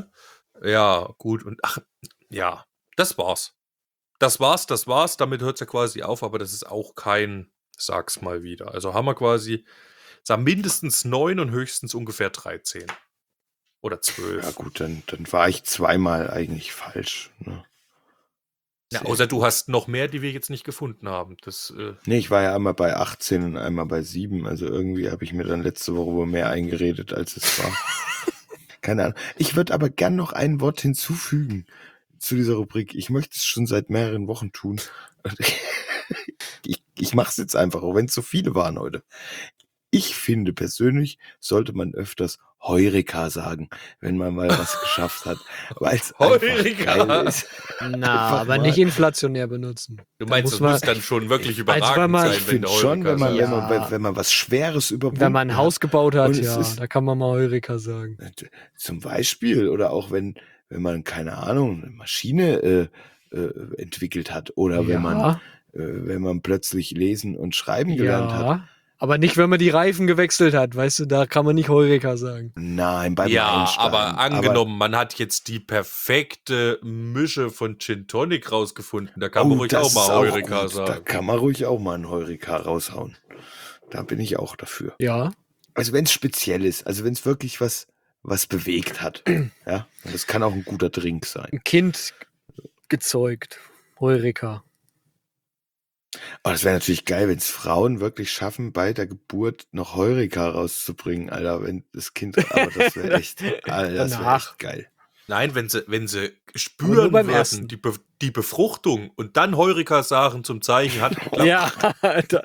Speaker 1: Ja, gut. Und ach, ja, das war's. Das war's, das war's. Damit hört es ja quasi auf, aber das ist auch kein, sag's mal wieder. Also haben wir quasi, sagen mindestens neun und höchstens ungefähr dreizehn. Oder
Speaker 3: Ja
Speaker 1: zwölf.
Speaker 3: gut, dann, dann war ich zweimal eigentlich falsch. Ne?
Speaker 1: Ja,
Speaker 3: Sehr
Speaker 1: außer du
Speaker 3: gut.
Speaker 1: hast noch mehr, die wir jetzt nicht gefunden haben. Das, äh,
Speaker 3: Nee, ich war ja einmal bei achtzehn und einmal bei sieben. Also irgendwie habe ich mir dann letzte Woche wohl mehr eingeredet, als es war. Keine Ahnung. Ich würde aber gern noch ein Wort hinzufügen zu dieser Rubrik. Ich möchte es schon seit mehreren Wochen tun. ich ich mache es jetzt einfach, auch wenn es so viele waren heute. Ich finde persönlich, sollte man öfters Heureka sagen, wenn man mal was geschafft hat. Weil es einfach
Speaker 1: Heureka!
Speaker 3: geil ist.
Speaker 4: Na,
Speaker 3: Einfach
Speaker 4: aber
Speaker 3: mal-
Speaker 4: nicht inflationär benutzen.
Speaker 1: Du
Speaker 4: Da
Speaker 1: meinst,
Speaker 4: muss
Speaker 1: das
Speaker 4: man-
Speaker 1: muss dann schon wirklich
Speaker 4: wenn
Speaker 1: überragend
Speaker 4: man-
Speaker 1: sein,
Speaker 3: Ich
Speaker 1: wenn
Speaker 3: finde
Speaker 1: der
Speaker 3: schon, wenn man,
Speaker 1: Heureka
Speaker 3: wenn, man,
Speaker 4: Ja.
Speaker 3: wenn man was Schweres überwunden
Speaker 4: Wenn man ein Haus
Speaker 3: hat.
Speaker 4: gebaut hat,
Speaker 3: Und es
Speaker 4: ja,
Speaker 3: ist-
Speaker 4: da kann man mal Heureka sagen.
Speaker 3: Zum Beispiel, oder auch wenn, wenn man, keine Ahnung, eine Maschine äh, äh, entwickelt hat, oder wenn man
Speaker 4: ja,
Speaker 3: äh, wenn man plötzlich lesen und schreiben gelernt hat.
Speaker 4: ja, aber nicht, wenn man die Reifen gewechselt hat, weißt du, da kann man nicht Heureka sagen.
Speaker 3: Nein, beim
Speaker 1: Ja,
Speaker 3: Einstein.
Speaker 1: aber angenommen, man hat jetzt die perfekte Mische von Gin Tonic rausgefunden. Da kann man ruhig
Speaker 3: das
Speaker 1: auch mal
Speaker 3: ist
Speaker 1: Heureka
Speaker 3: gut. Da
Speaker 1: sagen.
Speaker 3: kann man ruhig auch mal einen Heureka raushauen. Da bin ich auch dafür.
Speaker 4: Ja,
Speaker 3: Also wenn es speziell ist, also wenn es wirklich was, was bewegt hat. Ja, und das kann auch ein guter Drink sein.
Speaker 4: ein Kind gezeugt. Heureka.
Speaker 3: Aber das wäre natürlich geil, wenn es Frauen wirklich schaffen, bei der Geburt noch Heureka rauszubringen, Alter, wenn das Kind, aber das wäre echt, Alter, das wäre
Speaker 4: Danach.
Speaker 3: echt geil.
Speaker 1: Nein, wenn sie, wenn sie
Speaker 4: nur
Speaker 1: spüren
Speaker 4: beim
Speaker 1: würden,
Speaker 4: ersten.
Speaker 1: die, Be die Befruchtung und dann Heureka sagen zum Zeichen hat geklappt.
Speaker 4: Ja, da,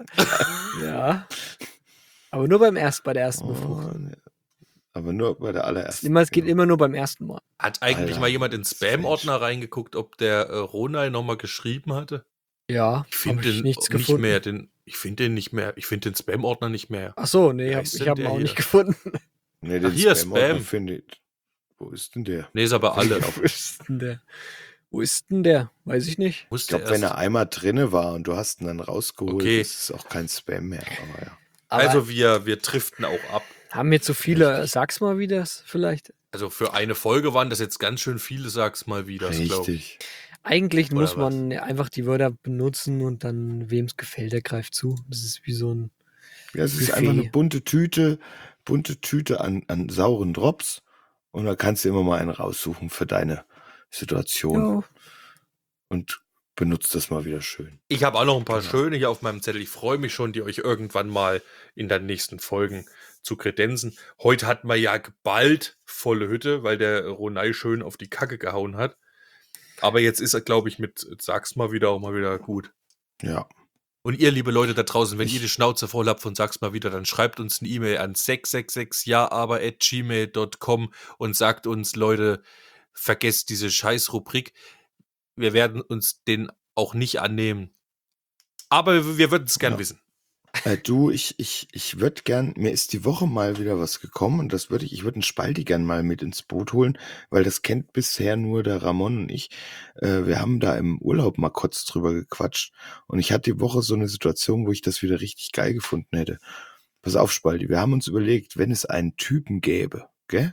Speaker 4: ja. Aber nur beim ersten, bei der ersten Befruchtung.
Speaker 3: Oh, aber nur bei der allerersten.
Speaker 4: Immer, es geht
Speaker 3: genau.
Speaker 4: immer nur beim ersten Mal.
Speaker 1: Hat eigentlich
Speaker 3: Alter,
Speaker 1: mal jemand in
Speaker 3: das ist
Speaker 1: Spam-Ordner reingeguckt, ob der äh, Ronay nochmal geschrieben hatte?
Speaker 4: Ja,
Speaker 1: Ich
Speaker 4: habe
Speaker 1: finde
Speaker 4: ich
Speaker 1: den
Speaker 4: nichts
Speaker 1: nicht
Speaker 4: gefunden.
Speaker 1: mehr. Den, ich finde den nicht mehr. Ich finde den Spam-Ordner nicht mehr.
Speaker 4: Ach so, nee,
Speaker 1: Wer
Speaker 4: hab,
Speaker 1: ist
Speaker 4: ich
Speaker 1: denn
Speaker 4: habe ihn
Speaker 1: der
Speaker 4: auch
Speaker 1: hier?
Speaker 4: nicht gefunden.
Speaker 3: Nee,
Speaker 1: Ach,
Speaker 3: den
Speaker 1: hier,
Speaker 3: Spam-Ordner
Speaker 1: Spam.
Speaker 3: findet. Wo ist denn der?
Speaker 1: Nee, ist aber alle.
Speaker 4: Wo ist denn der? Wo ist denn der? Weiß ich nicht.
Speaker 3: Ich
Speaker 1: Musste
Speaker 3: glaube, wenn
Speaker 1: erst.
Speaker 3: er einmal drinne war und du hast ihn dann rausgeholt,
Speaker 1: Okay.
Speaker 3: ist es auch kein Spam mehr. Aber ja.
Speaker 4: Aber
Speaker 1: Also wir, wir driften auch ab.
Speaker 4: haben jetzt so viele, sag's mal wie das vielleicht.
Speaker 1: Also für eine Folge waren das jetzt ganz schön viele, sag's mal wieder. glaub ich.
Speaker 3: Richtig.
Speaker 4: Eigentlich
Speaker 1: Oder
Speaker 4: muss
Speaker 1: was?
Speaker 4: man einfach die Wörter benutzen und dann, wem es gefällt, der greift zu. Das ist wie so ein.
Speaker 3: Ja, es ist
Speaker 4: Buffet.
Speaker 3: einfach eine bunte Tüte, bunte Tüte an, an sauren Drops. Und da kannst du immer mal einen raussuchen für deine Situation.
Speaker 4: Ja,
Speaker 3: Und benutzt das mal wieder schön.
Speaker 1: Ich habe auch noch ein paar
Speaker 3: Genau.
Speaker 1: schöne hier auf meinem Zettel. Ich freue mich schon, die euch irgendwann mal in den nächsten Folgen zu kredenzen. Heute hatten wir ja geballt volle Hütte, weil der Ronay schön auf die Kacke gehauen hat. Aber jetzt ist er, glaube ich, mit Sag's mal wieder auch mal wieder gut.
Speaker 3: Ja.
Speaker 1: Und ihr, liebe Leute da draußen, wenn
Speaker 3: Ich-
Speaker 1: ihr die Schnauze voll habt von Sag's mal wieder, dann schreibt uns eine E-Mail an sechs sechs sechs ja aber at gmail dot com und sagt uns, Leute, vergesst diese scheiß Rubrik. Wir werden uns den auch nicht annehmen. Aber wir würden es gern
Speaker 3: Ja.
Speaker 1: wissen.
Speaker 3: Äh, du, ich, ich, ich würde gern, mir ist die Woche mal wieder was gekommen und das würde ich, ich würde einen Spalti gern mal mit ins Boot holen, weil das kennt bisher nur der Ramon und ich. Äh, wir haben da im Urlaub mal kurz drüber gequatscht und ich hatte die Woche so eine Situation, wo ich das wieder richtig geil gefunden hätte. Pass auf, Spalti, wir haben uns überlegt, wenn es einen Typen gäbe, gell,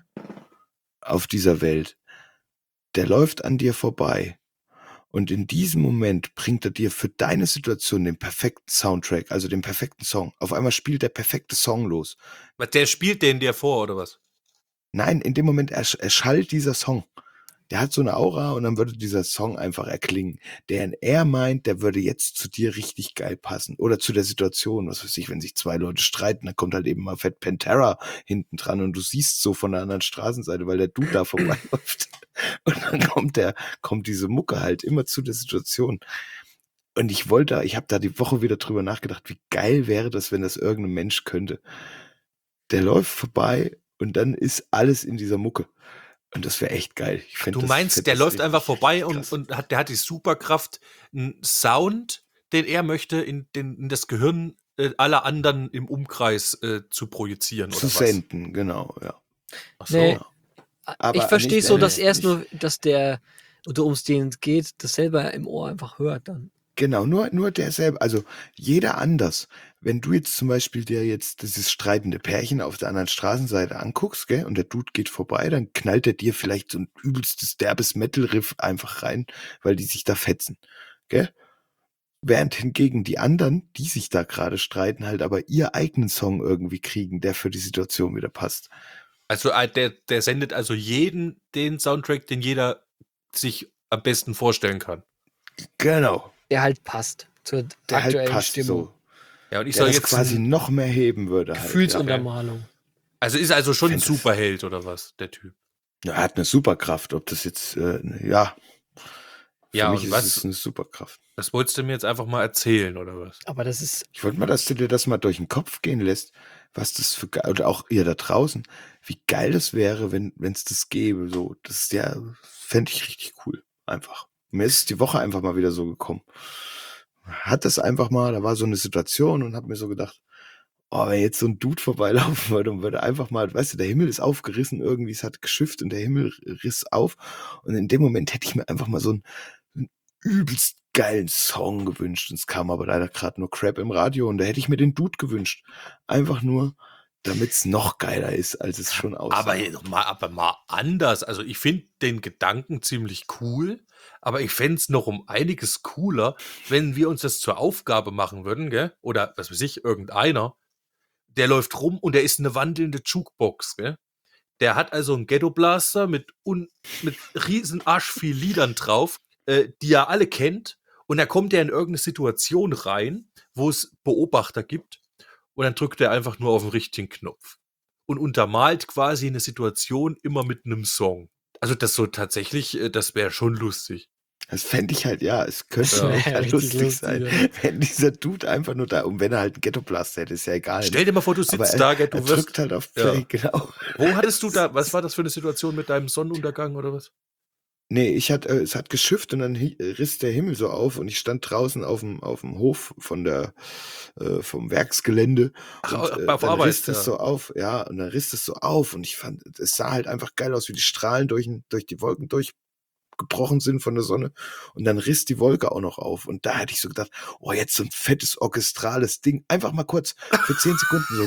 Speaker 3: auf dieser Welt, der läuft an dir vorbei. Und in diesem Moment bringt er dir für deine Situation den perfekten Soundtrack, also den perfekten Song. Auf einmal spielt der perfekte Song los.
Speaker 1: Was, der spielt den dir vor, oder was?
Speaker 3: Nein, in dem Moment ersch- erschallt dieser Song. Der hat so eine Aura und dann würde dieser Song einfach erklingen. Der er meint, der würde jetzt zu dir richtig geil passen. Oder zu der Situation, was weiß ich, wenn sich zwei Leute streiten, dann kommt halt eben mal Fat Pantera hinten dran und du siehst so von der anderen Straßenseite, weil der Dude da vorbeiläuft. Und dann kommt der, kommt diese Mucke halt immer zu der Situation. Und ich wollte, ich habe da die Woche wieder drüber nachgedacht, wie geil wäre das, wenn das irgendein Mensch könnte. Der läuft vorbei und dann ist alles in dieser Mucke. Und das wäre echt geil. Ich fänd
Speaker 1: Du
Speaker 3: das,
Speaker 1: meinst,
Speaker 3: fänd
Speaker 1: der
Speaker 3: das
Speaker 1: läuft
Speaker 3: richtig,
Speaker 1: einfach vorbei
Speaker 3: richtig
Speaker 1: und,
Speaker 3: krass.
Speaker 1: und hat, der hat die Superkraft, einen Sound, den er möchte, in, den, in das Gehirn äh, aller anderen im Umkreis äh, zu projizieren,
Speaker 3: zu
Speaker 1: oder was?
Speaker 3: senden, genau, ja.
Speaker 1: Ach so.
Speaker 4: Nee.
Speaker 3: Aber
Speaker 4: ich verstehe
Speaker 3: nicht-
Speaker 4: so,
Speaker 3: äh,
Speaker 4: dass er es
Speaker 3: nicht-
Speaker 4: nur, dass der, oder um es den es geht, das selber im Ohr einfach hört dann.
Speaker 3: Genau, nur, nur derselbe, also jeder anders. Wenn du jetzt zum Beispiel dir jetzt dieses streitende Pärchen auf der anderen Straßenseite anguckst, gell, und der Dude geht vorbei, dann knallt er dir vielleicht so ein übelstes derbes Metal-Riff einfach rein, weil die sich da fetzen, gell? Während hingegen die anderen, die sich da gerade streiten, halt aber ihr eigenen Song irgendwie kriegen, der für die Situation wieder passt.
Speaker 1: Also äh, der, der sendet also jeden den Soundtrack, den jeder sich am besten vorstellen kann.
Speaker 3: Genau.
Speaker 4: Der halt passt zur
Speaker 3: Der halt
Speaker 4: aktuellen
Speaker 3: passt
Speaker 4: Stimmung.
Speaker 3: so.
Speaker 1: Ja, und ich
Speaker 3: Der
Speaker 1: soll
Speaker 3: das
Speaker 1: jetzt
Speaker 3: quasi
Speaker 1: ein,
Speaker 3: noch mehr heben würde halt. Ja.
Speaker 4: Gefühlsuntermalung.
Speaker 1: also ist also schon ein
Speaker 3: Fänd das-
Speaker 1: Superheld oder was, der Typ.
Speaker 3: Ja, er hat eine Superkraft, ob das jetzt, äh, ja. Für
Speaker 1: Ja,
Speaker 3: mich
Speaker 1: und
Speaker 3: ist
Speaker 1: was-
Speaker 3: es eine Superkraft.
Speaker 1: Das wolltest du mir jetzt einfach mal erzählen, oder was?
Speaker 4: Aber das ist,
Speaker 3: Ich wollte mal, dass du dir das mal durch den Kopf gehen lässt, was das für geil, oder auch ihr da draußen, wie geil das wäre, wenn es das gäbe. So, das ist ja, fände ich richtig cool. Einfach. Mir ist es die Woche einfach mal wieder so gekommen. Hat das einfach mal, da war so eine Situation und hab mir so gedacht, oh, wenn jetzt so ein Dude vorbeilaufen würde und würde einfach mal, weißt du, der Himmel ist aufgerissen, irgendwie, es hat geschifft und der Himmel riss auf. Und in dem Moment hätte ich mir einfach mal so einen, einen übelst geilen Song gewünscht. Und es kam aber leider gerade nur Crap im Radio und da hätte ich mir den Dude gewünscht. Einfach nur, damit es noch geiler ist, als es schon aussah.
Speaker 1: Aber mal, aber mal anders. Also ich finde den Gedanken ziemlich cool, aber ich fände es noch um einiges cooler, wenn wir uns das zur Aufgabe machen würden, gell? Oder was weiß ich, irgendeiner, der läuft rum und der ist eine wandelnde Jukebox, gell? Der hat also einen Ghetto-Blaster mit, un, mit riesen Arsch viel Liedern drauf, äh, die er alle kennt. Und da kommt er in irgendeine Situation rein, wo es Beobachter gibt. Und dann drückt er einfach nur auf den richtigen Knopf. Und untermalt quasi eine Situation immer mit einem Song. Also das so tatsächlich, äh, das wäre schon lustig.
Speaker 3: Das fände ich halt, ja, es könnte
Speaker 1: Ja.
Speaker 3: mega
Speaker 4: Richtig
Speaker 3: lustig,
Speaker 4: lustig,
Speaker 3: sein,
Speaker 4: ja.
Speaker 3: wenn dieser Dude einfach nur da, und wenn er halt einen Ghetto-Blaster hätte, ist ja egal.
Speaker 1: Stell dir mal vor, du
Speaker 3: Aber
Speaker 1: sitzt
Speaker 3: er,
Speaker 1: da, gell,
Speaker 3: er
Speaker 1: du wirst.
Speaker 3: drückt halt auf Play,
Speaker 1: Ja.
Speaker 3: genau.
Speaker 1: Wo hattest du da, was war das für eine Situation mit deinem Sonnenuntergang oder was?
Speaker 3: Nee, ich hatte, äh, es hat geschifft und dann hi- riss der Himmel so auf und ich stand draußen auf dem, auf dem Hof von der, äh, vom Werksgelände.
Speaker 1: Ach,
Speaker 3: und
Speaker 1: auf
Speaker 3: äh,
Speaker 1: Arbeit,
Speaker 3: dann riss das
Speaker 1: ja.
Speaker 3: so auf, ja, und dann riss das so auf und ich fand, es sah halt einfach geil aus, wie die Strahlen durch, durch die Wolken durchgebrochen sind von der Sonne und dann riss die Wolke auch noch auf und da hätte ich so gedacht, oh, jetzt so ein fettes orchestrales Ding, einfach mal kurz für zehn Sekunden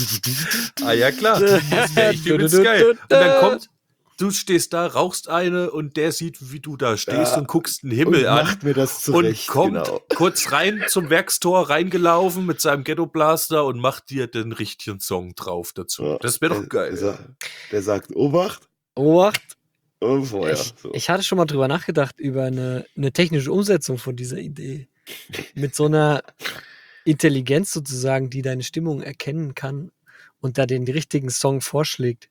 Speaker 3: so.
Speaker 1: Ah ja, klar. Das wäre echt übelst geil. Und dann kommt, du stehst da, rauchst eine und der sieht, wie du da stehst
Speaker 3: Ja,
Speaker 1: und guckst den
Speaker 3: Und
Speaker 1: Himmel an.
Speaker 3: macht mir das
Speaker 1: Und
Speaker 3: zurecht,
Speaker 1: kommt
Speaker 3: genau.
Speaker 1: kurz rein zum Werkstor reingelaufen mit seinem Ghetto-Blaster und macht dir den richtigen Song drauf dazu.
Speaker 3: Ja,
Speaker 1: Das wäre
Speaker 3: der-
Speaker 1: doch geil.
Speaker 3: Der, sagt- der sagt, Obacht,
Speaker 4: Obacht.
Speaker 3: und Feuer.
Speaker 4: Ich,
Speaker 3: So.
Speaker 4: ich hatte schon mal drüber nachgedacht, über eine, eine technische Umsetzung von dieser Idee. Mit so einer Intelligenz sozusagen, die deine Stimmung erkennen kann und da den richtigen Song vorschlägt.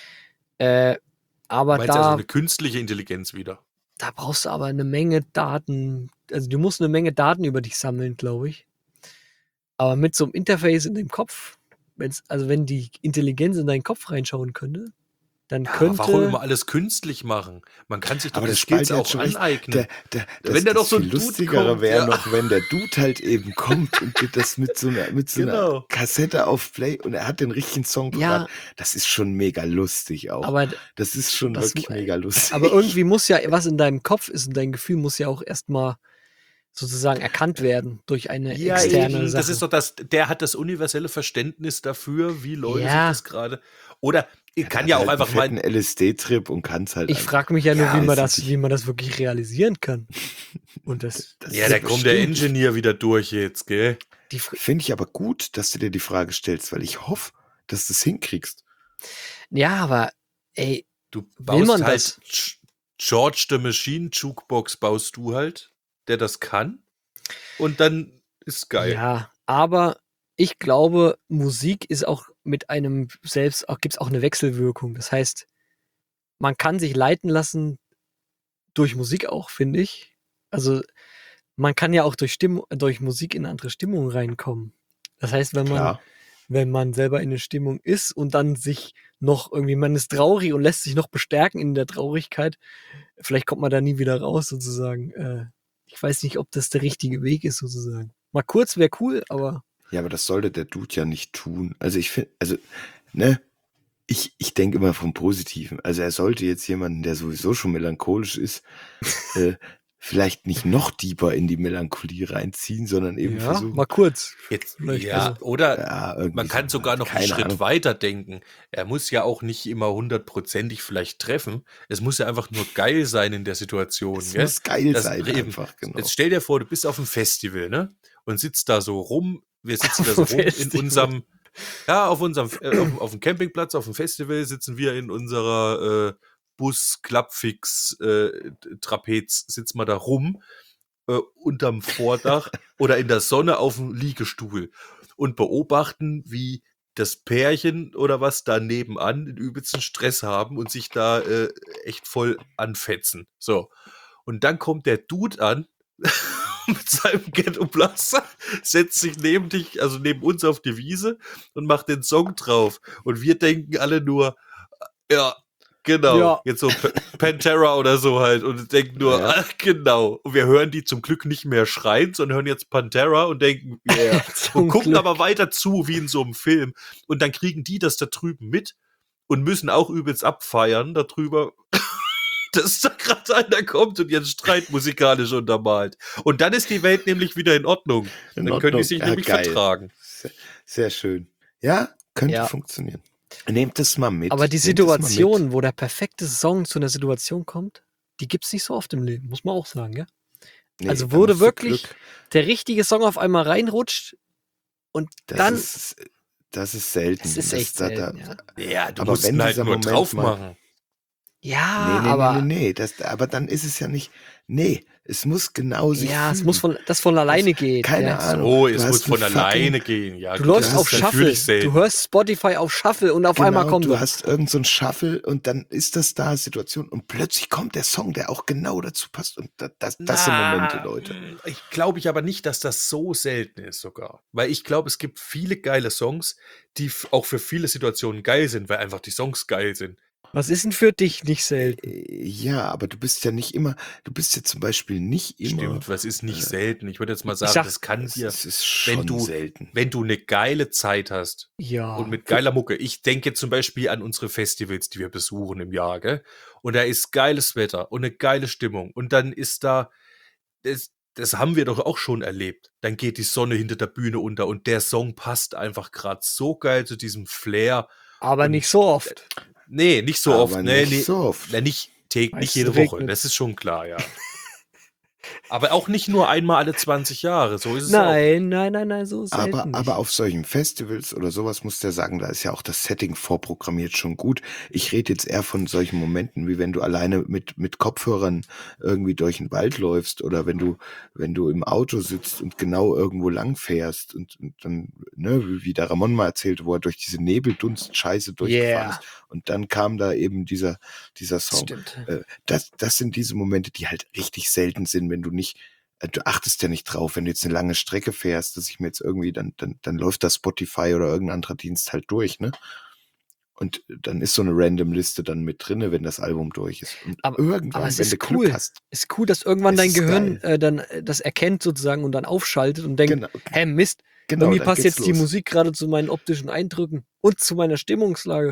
Speaker 4: Äh, aber
Speaker 1: Meinst du
Speaker 4: da,
Speaker 1: also eine künstliche Intelligenz wieder?
Speaker 4: da brauchst du aber eine Menge Daten. Also du musst eine Menge Daten über dich sammeln, glaube ich. Aber mit so einem Interface in dem Kopf, wenn's, also wenn die Intelligenz in deinen Kopf reinschauen könnte, dann
Speaker 1: Ja, aber
Speaker 4: könnte...
Speaker 1: warum immer alles künstlich machen? Man kann sich doch
Speaker 3: Aber
Speaker 1: die
Speaker 3: das
Speaker 1: Skills
Speaker 3: spaltet
Speaker 1: auch
Speaker 3: schon recht.
Speaker 1: aneignen.
Speaker 3: Der, der, das,
Speaker 1: Wenn da
Speaker 3: das
Speaker 1: doch so ein
Speaker 3: viel
Speaker 1: Dude
Speaker 3: lustigere
Speaker 1: kommt,
Speaker 3: wäre
Speaker 1: ja.
Speaker 3: noch, wenn der Dude halt eben kommt und dir das mit so einer, mit so einer
Speaker 1: Genau.
Speaker 3: Kassette auf Play und er hat den richtigen Song
Speaker 4: Ja.
Speaker 3: parat. Das ist schon mega lustig auch.
Speaker 4: aber
Speaker 3: das ist schon
Speaker 4: das-
Speaker 3: wirklich mega lustig.
Speaker 4: Aber irgendwie muss ja, was in deinem Kopf ist und dein Gefühl muss ja auch erstmal sozusagen erkannt werden durch eine
Speaker 1: Ja,
Speaker 4: externe
Speaker 1: eben,
Speaker 4: Sache.
Speaker 1: das ist doch das, der hat das universelle Verständnis dafür, wie Leute
Speaker 4: Ja.
Speaker 1: sich das gerade. Oder
Speaker 3: Der
Speaker 1: kann
Speaker 3: hat
Speaker 1: ja auch
Speaker 3: halt
Speaker 1: einfach
Speaker 3: einen fetten
Speaker 1: mal.
Speaker 3: L S D-Trip und kann es halt
Speaker 4: ich
Speaker 3: einfach.
Speaker 4: frage mich ja nur,
Speaker 3: Ja,
Speaker 4: wie, man
Speaker 3: ist
Speaker 4: das,
Speaker 3: natürlich-
Speaker 4: wie man das wirklich realisieren kann. Und das,
Speaker 3: Das
Speaker 1: Ja,
Speaker 3: ist
Speaker 1: da kommt der
Speaker 3: bestimmt.
Speaker 1: Engineer wieder durch jetzt, gell?
Speaker 4: die, Fr-
Speaker 3: Finde ich aber gut, dass du dir die Frage stellst, weil ich hoffe, dass du es hinkriegst.
Speaker 4: ja, aber ey,
Speaker 1: Du
Speaker 4: Will
Speaker 1: baust
Speaker 4: man
Speaker 1: halt
Speaker 4: das?
Speaker 1: Ch- George the Machine Jukebox baust du halt, der das kann. Und dann ist geil.
Speaker 4: ja, aber ich glaube, Musik ist auch mit einem selbst, auch gibt es auch eine Wechselwirkung. Das heißt, man kann sich leiten lassen durch Musik auch, finde ich. Also man kann ja auch durch Stimmung, durch Musik in eine andere Stimmung reinkommen. Das heißt, wenn man,
Speaker 3: Klar.
Speaker 4: wenn man selber in eine Stimmung ist und dann sich noch irgendwie, man ist traurig und lässt sich noch bestärken in der Traurigkeit, vielleicht kommt man da nie wieder raus sozusagen. Äh, ich weiß nicht, ob das der richtige Weg ist sozusagen. Mal kurz wäre cool, aber
Speaker 3: Ja, aber das sollte der Dude ja nicht tun. Also ich finde, also, ne, ich, ich denke immer vom Positiven. Also er sollte jetzt jemanden, der sowieso schon melancholisch ist, äh, vielleicht nicht noch tiefer in die Melancholie reinziehen, sondern eben
Speaker 4: Ja,
Speaker 3: versuchen.
Speaker 4: mal kurz.
Speaker 1: Jetzt,
Speaker 4: Vielleicht
Speaker 1: ja,
Speaker 4: also-
Speaker 1: oder
Speaker 3: Ja, irgendwie
Speaker 1: man kann
Speaker 3: so,
Speaker 1: sogar noch einen
Speaker 3: keine
Speaker 1: Schritt
Speaker 3: Ahnung.
Speaker 1: weiter denken. Er muss ja auch nicht immer hundertprozentig vielleicht treffen. Es muss ja einfach nur geil sein in der Situation.
Speaker 3: Es
Speaker 1: gell?
Speaker 3: muss geil
Speaker 1: Das
Speaker 3: sein,
Speaker 1: eben.
Speaker 3: einfach, genau.
Speaker 1: Jetzt stell dir vor, du bist auf einem Festival, ne? Und sitzt da so rum. Wir sitzen da so
Speaker 4: Auf dem
Speaker 1: rum in
Speaker 4: Festival.
Speaker 1: unserem, ja, auf unserem, äh, auf, auf dem Campingplatz, auf dem Festival sitzen wir in unserer äh, Bus-Klappfix äh, Trapez, sitzen wir da rum, äh, unterm Vordach oder in der Sonne auf dem Liegestuhl und beobachten, wie das Pärchen oder was da nebenan den übelsten Stress haben und sich da äh, echt voll anfetzen. So. Und dann kommt der Dude an mit seinem Ghetto Blaster, setzt sich neben dich, also neben uns auf die Wiese und macht den Song drauf. Und wir denken alle nur, ja, genau,
Speaker 4: Ja.
Speaker 1: jetzt so P- Pantera oder so halt und denken nur,
Speaker 3: Ja.
Speaker 1: ah, genau. Und wir hören die zum Glück nicht mehr schreien, sondern hören jetzt Pantera und denken, yeah.
Speaker 4: Zum
Speaker 1: und gucken
Speaker 4: Glück.
Speaker 1: aber weiter zu, wie in so einem Film. Und dann kriegen die das da drüben mit und müssen auch übelst abfeiern darüber, dass da gerade einer kommt und jetzt Streit musikalisch untermalt. Und dann ist die Welt nämlich wieder in Ordnung.
Speaker 3: In
Speaker 1: Dann können die
Speaker 3: Ordnung.
Speaker 1: sich
Speaker 3: Ja,
Speaker 1: nämlich
Speaker 3: geil.
Speaker 1: vertragen.
Speaker 3: Sehr, sehr schön. Ja, könnte
Speaker 4: Ja.
Speaker 3: funktionieren. Nehmt das mal mit.
Speaker 4: Aber die
Speaker 3: Nehmt das mal
Speaker 4: Situation, wo der perfekte Song zu einer Situation kommt, die gibt's nicht so oft im Leben, muss man auch sagen, gell?
Speaker 3: mit. Nee,
Speaker 4: also
Speaker 3: da
Speaker 4: wurde
Speaker 3: musst du
Speaker 4: wirklich
Speaker 3: Glück-
Speaker 4: der richtige Song auf einmal reinrutscht und
Speaker 3: Das
Speaker 4: dann.
Speaker 3: ist, das ist selten.
Speaker 4: Es ist
Speaker 3: Das-
Speaker 4: echt
Speaker 3: da- da-
Speaker 4: selten, ja.
Speaker 1: Ja, du
Speaker 3: Aber
Speaker 1: musst
Speaker 3: wenn
Speaker 1: ihn halt
Speaker 3: dieser
Speaker 1: nur
Speaker 3: Moment
Speaker 1: drauf
Speaker 3: mal-
Speaker 1: machen.
Speaker 4: Ja,
Speaker 3: Nee, nee,
Speaker 4: aber.
Speaker 3: nee, nee, nee. Das, aber dann ist es ja nicht. Nee, es muss genau sich
Speaker 4: Ja, es
Speaker 3: fügen.
Speaker 4: muss von, das von alleine geht.
Speaker 3: keine
Speaker 4: ja.
Speaker 3: Ahnung.
Speaker 1: So,
Speaker 3: Du
Speaker 1: es
Speaker 3: hast
Speaker 1: muss von
Speaker 3: einen fucking-
Speaker 1: alleine gehen. Ja,
Speaker 4: Du
Speaker 1: gut,
Speaker 4: läufst
Speaker 1: das
Speaker 4: auf
Speaker 1: ist
Speaker 4: Shuffle.
Speaker 1: natürlich selten.
Speaker 4: Du hörst Spotify auf Shuffle und auf
Speaker 3: Genau,
Speaker 4: einmal kommt
Speaker 3: du
Speaker 4: er.
Speaker 3: hast irgend so ein Shuffle und dann ist das da Situation und plötzlich kommt der Song, der auch genau dazu passt und das, das, das sind
Speaker 1: Na,
Speaker 3: Momente, Leute.
Speaker 1: Ich glaube ich aber nicht, dass das so selten ist sogar. Weil ich glaube, es gibt viele geile Songs, die f- auch für viele Situationen geil sind, weil einfach die Songs geil sind.
Speaker 4: Was ist denn für dich nicht selten?
Speaker 3: Äh, Ja, aber du bist ja nicht immer, du bist ja zum Beispiel nicht immer.
Speaker 1: Stimmt, was ist nicht selten. Ich würde jetzt mal
Speaker 4: Ich
Speaker 1: sagen,
Speaker 4: sag,
Speaker 1: das kann
Speaker 3: Es,
Speaker 1: dir,
Speaker 3: es ist schon
Speaker 1: wenn du-
Speaker 3: selten.
Speaker 1: wenn du eine geile Zeit hast
Speaker 4: Ja.
Speaker 1: und mit geiler Mucke. Ich denke zum Beispiel an unsere Festivals, die wir besuchen im Jahr, gell? Und da ist geiles Wetter und eine geile Stimmung. Und dann ist da, das, das haben wir doch auch schon erlebt. Dann geht die Sonne hinter der Bühne unter und der Song passt einfach gerade so geil zu diesem Flair.
Speaker 4: aber
Speaker 1: und-
Speaker 4: nicht so oft.
Speaker 1: Nee, nicht so
Speaker 3: aber
Speaker 1: oft. Nee,
Speaker 3: nicht
Speaker 1: nee,
Speaker 3: so oft.
Speaker 1: nee, nicht, täglich,
Speaker 4: Weil
Speaker 1: nicht
Speaker 4: es
Speaker 1: jede
Speaker 4: regnet.
Speaker 1: Woche. Das ist schon klar, ja. Aber auch nicht nur einmal alle zwanzig Jahre. So ist es auch.
Speaker 4: Nein, nein, nein, nein, so selten
Speaker 3: Aber,
Speaker 4: nicht.
Speaker 3: aber auf solchen Festivals oder sowas muss der sagen, da ist ja auch das Setting vorprogrammiert schon gut. Ich rede jetzt eher von solchen Momenten, wie wenn du alleine mit, mit Kopfhörern irgendwie durch den Wald läufst oder wenn du, wenn du im Auto sitzt und genau irgendwo lang fährst und, und dann, ne, wie, wie der Ramon mal erzählte, wo er durch diese Nebeldunst-Scheiße durchgefahren
Speaker 4: Yeah.
Speaker 3: ist. Und dann kam da eben dieser, dieser
Speaker 4: Das
Speaker 3: Song.
Speaker 4: stimmt.
Speaker 3: Äh, Das, das sind diese Momente, die halt richtig selten sind, wenn du nicht, äh, du achtest ja nicht drauf, wenn du jetzt eine lange Strecke fährst, dass ich mir jetzt irgendwie, dann, dann, dann läuft das Spotify oder irgendein anderer Dienst halt durch, ne? Und dann ist so eine Random-Liste dann mit drinne, wenn das Album durch ist. Und
Speaker 4: Aber-
Speaker 3: irgendwann,
Speaker 4: aber es
Speaker 3: wenn
Speaker 4: ist
Speaker 3: du Glück
Speaker 4: cool.
Speaker 3: hast,
Speaker 4: Ist cool, dass irgendwann
Speaker 3: Es
Speaker 4: dein
Speaker 3: ist
Speaker 4: Gehirn
Speaker 3: geil.
Speaker 4: äh, dann äh, das erkennt sozusagen und dann aufschaltet und denkt,
Speaker 3: genau,
Speaker 4: hä, Mist,
Speaker 3: genau,
Speaker 4: irgendwie
Speaker 3: dann
Speaker 4: passt
Speaker 3: geht's
Speaker 4: jetzt die
Speaker 3: los.
Speaker 4: Musik gerade zu meinen optischen Eindrücken und zu meiner Stimmungslage.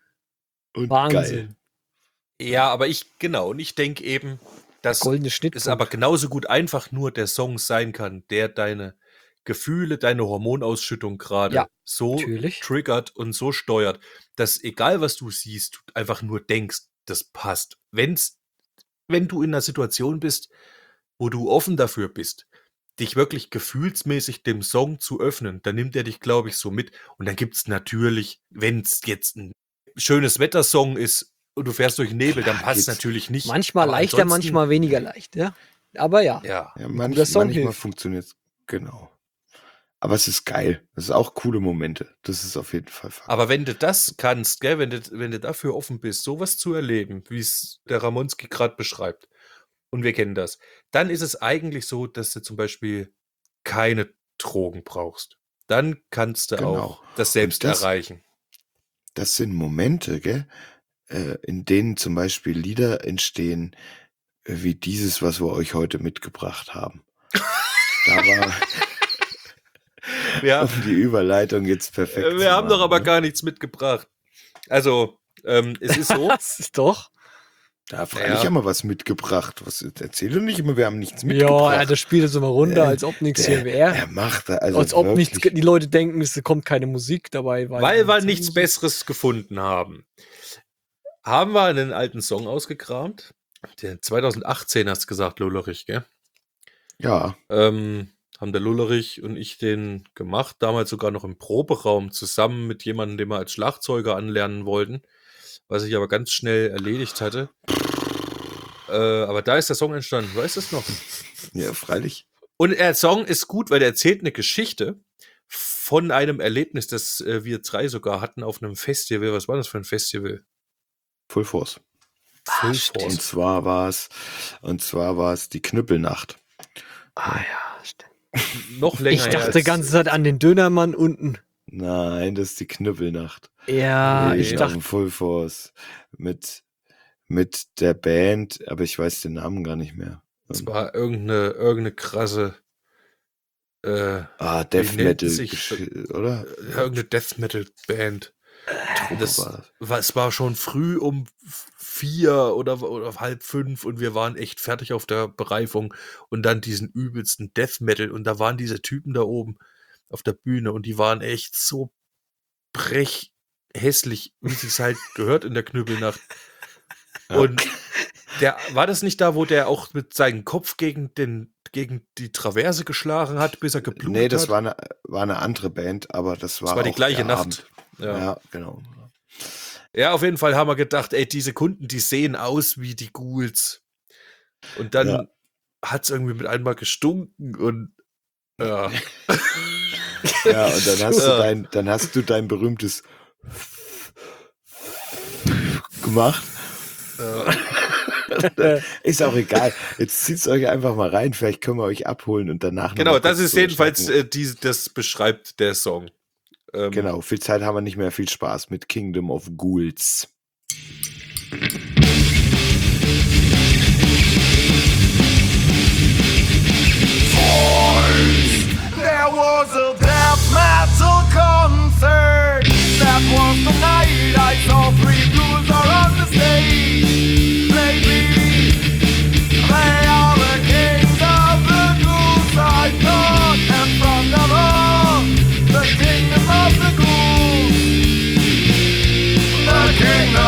Speaker 3: Und
Speaker 4: Wahnsinn.
Speaker 1: Ja, aber ich, genau, und ich denke eben, dass
Speaker 4: Goldene
Speaker 1: es
Speaker 4: Schnittpunkt.
Speaker 1: aber genauso gut einfach nur der Song sein kann, der deine Gefühle, deine Hormonausschüttung gerade
Speaker 4: Ja,
Speaker 1: so
Speaker 4: natürlich.
Speaker 1: triggert und so steuert, dass egal was du siehst, du einfach nur denkst, das passt. Wenn's, wenn du in einer Situation bist, wo du offen dafür bist, dich wirklich gefühlsmäßig dem Song zu öffnen, dann nimmt er dich, glaube ich, so mit. Und dann gibt's natürlich, wenn es jetzt ein schönes Wettersong ist und du fährst durch den Nebel, dann
Speaker 3: Klar,
Speaker 1: passt
Speaker 3: geht's.
Speaker 1: natürlich nicht.
Speaker 4: Manchmal
Speaker 1: Aber
Speaker 4: leichter,
Speaker 1: ansonsten-
Speaker 4: manchmal weniger leicht, ja. Aber ja.
Speaker 1: Ja.
Speaker 3: Ja,
Speaker 4: Ein
Speaker 3: manch,
Speaker 4: guter Song
Speaker 3: manchmal
Speaker 4: hilft.
Speaker 3: funktioniert es, genau. Aber es ist geil. Es ist auch coole Momente. Das ist auf jeden Fall Fakt.
Speaker 1: Aber wenn du das kannst, gell, wenn du, wenn du dafür offen bist, sowas zu erleben, wie es der Ramonski gerade beschreibt, und wir kennen das, dann ist es eigentlich so, dass du zum Beispiel keine Drogen brauchst. Dann kannst du
Speaker 3: Genau.
Speaker 1: auch das selbst
Speaker 3: Und das-
Speaker 1: erreichen.
Speaker 3: Das sind Momente, gell, äh, in denen zum Beispiel Lieder entstehen, äh, wie dieses, was wir euch heute mitgebracht haben. Da war,
Speaker 1: Ja,
Speaker 3: um die Überleitung jetzt perfekt
Speaker 1: äh,
Speaker 3: zu
Speaker 1: wir haben doch
Speaker 3: machen,
Speaker 1: aber
Speaker 3: ne?
Speaker 1: gar nichts mitgebracht. Also, ähm, es ist so,
Speaker 4: Das ist doch.
Speaker 3: Da freilich
Speaker 1: Ja.
Speaker 3: haben wir was mitgebracht. Was, erzähl doch nicht immer, wir haben nichts
Speaker 4: Ja,
Speaker 3: mitgebracht.
Speaker 4: ja, das spielt es immer runter,
Speaker 3: Äh,
Speaker 4: als ob nichts
Speaker 3: der-
Speaker 4: hier wäre.
Speaker 3: Er macht da also
Speaker 4: Als ob
Speaker 3: wirklich,
Speaker 4: nichts, die Leute denken, es kommt keine Musik dabei.
Speaker 1: Weil wir
Speaker 4: nichts
Speaker 1: nichts
Speaker 4: Musik-
Speaker 1: Besseres gefunden haben, haben wir einen alten Song ausgekramt. Der zweitausendachtzehn hast du gesagt, Lullerich, gell?
Speaker 3: Ja,
Speaker 1: Ähm, haben der Lullerich und ich den gemacht, damals sogar noch im Proberaum zusammen mit jemandem, den wir als Schlagzeuger anlernen wollten, was ich aber ganz schnell erledigt hatte. Äh, aber da ist der Song entstanden, weißt du es noch?
Speaker 3: ja, freilich.
Speaker 1: Und der Song ist gut, weil der erzählt eine Geschichte von einem Erlebnis, das äh, wir drei sogar hatten auf einem Festival. Was war das für ein Festival?
Speaker 3: Full Force.
Speaker 1: Full
Speaker 3: Und
Speaker 1: Force.
Speaker 3: zwar war es, und zwar war es die Knüppelnacht.
Speaker 4: Ah ja, stimmt.
Speaker 1: Noch länger
Speaker 4: Ich
Speaker 1: her
Speaker 4: dachte die
Speaker 1: als-
Speaker 4: ganze Zeit an den Dönermann unten.
Speaker 3: Nein, das ist die Knüppelnacht.
Speaker 4: Ja,
Speaker 3: Nee,
Speaker 4: ich
Speaker 3: auf
Speaker 4: dachte,
Speaker 3: dem Full Force. Mit, mit der Band, aber ich weiß den Namen gar nicht mehr.
Speaker 1: Es war irgendeine, irgendeine krasse, äh,
Speaker 3: Ah, Death
Speaker 1: nennt
Speaker 3: Metal,
Speaker 1: sich-
Speaker 3: gesch- oder?
Speaker 1: irgendeine Death Metal Band. Das
Speaker 3: war das.
Speaker 1: war, es war schon früh um vier oder, oder halb fünf und wir waren echt fertig auf der Bereifung und dann diesen übelsten Death Metal und da waren diese Typen da oben auf der Bühne und die waren echt so brech hässlich, wie sich's halt gehört in der Knüppelnacht.
Speaker 3: Ja.
Speaker 1: Und der, war das nicht da, wo der auch mit seinem Kopf gegen den, gegen die Traverse geschlagen hat, bis er geblutet
Speaker 3: Nee, das
Speaker 1: hat?
Speaker 3: war eine, war eine andere Band, aber das war
Speaker 1: das war die
Speaker 3: auch
Speaker 1: gleiche
Speaker 3: der
Speaker 1: Nacht.
Speaker 3: Abend.
Speaker 1: Ja.
Speaker 3: Ja, genau.
Speaker 1: Ja, auf jeden Fall haben wir gedacht, ey, diese Kunden, die sehen aus wie die Ghouls. Und dann
Speaker 3: Ja.
Speaker 1: hat's irgendwie mit einmal gestunken und ja.
Speaker 3: Ja, und dann hast du
Speaker 1: Ja.
Speaker 3: dein, dann hast du dein berühmtes gemacht.
Speaker 1: äh,
Speaker 3: Ist auch egal. Jetzt zieht's euch einfach mal rein. Vielleicht können wir euch abholen und danach noch
Speaker 1: genau,
Speaker 3: mal
Speaker 1: das
Speaker 3: kurz
Speaker 1: ist jedenfalls,
Speaker 3: durchschnacken.
Speaker 1: äh, die, das beschreibt der Song. Ähm,
Speaker 3: Genau, viel Zeit haben wir nicht mehr. Viel Spaß mit Kingdom of Ghouls.
Speaker 2: There was a death metal concert. That was the night I saw three ghouls are on the stage. Maybe they are the kings of the ghouls, I thought. And from them all, the kingdom of the ghouls. The kingdom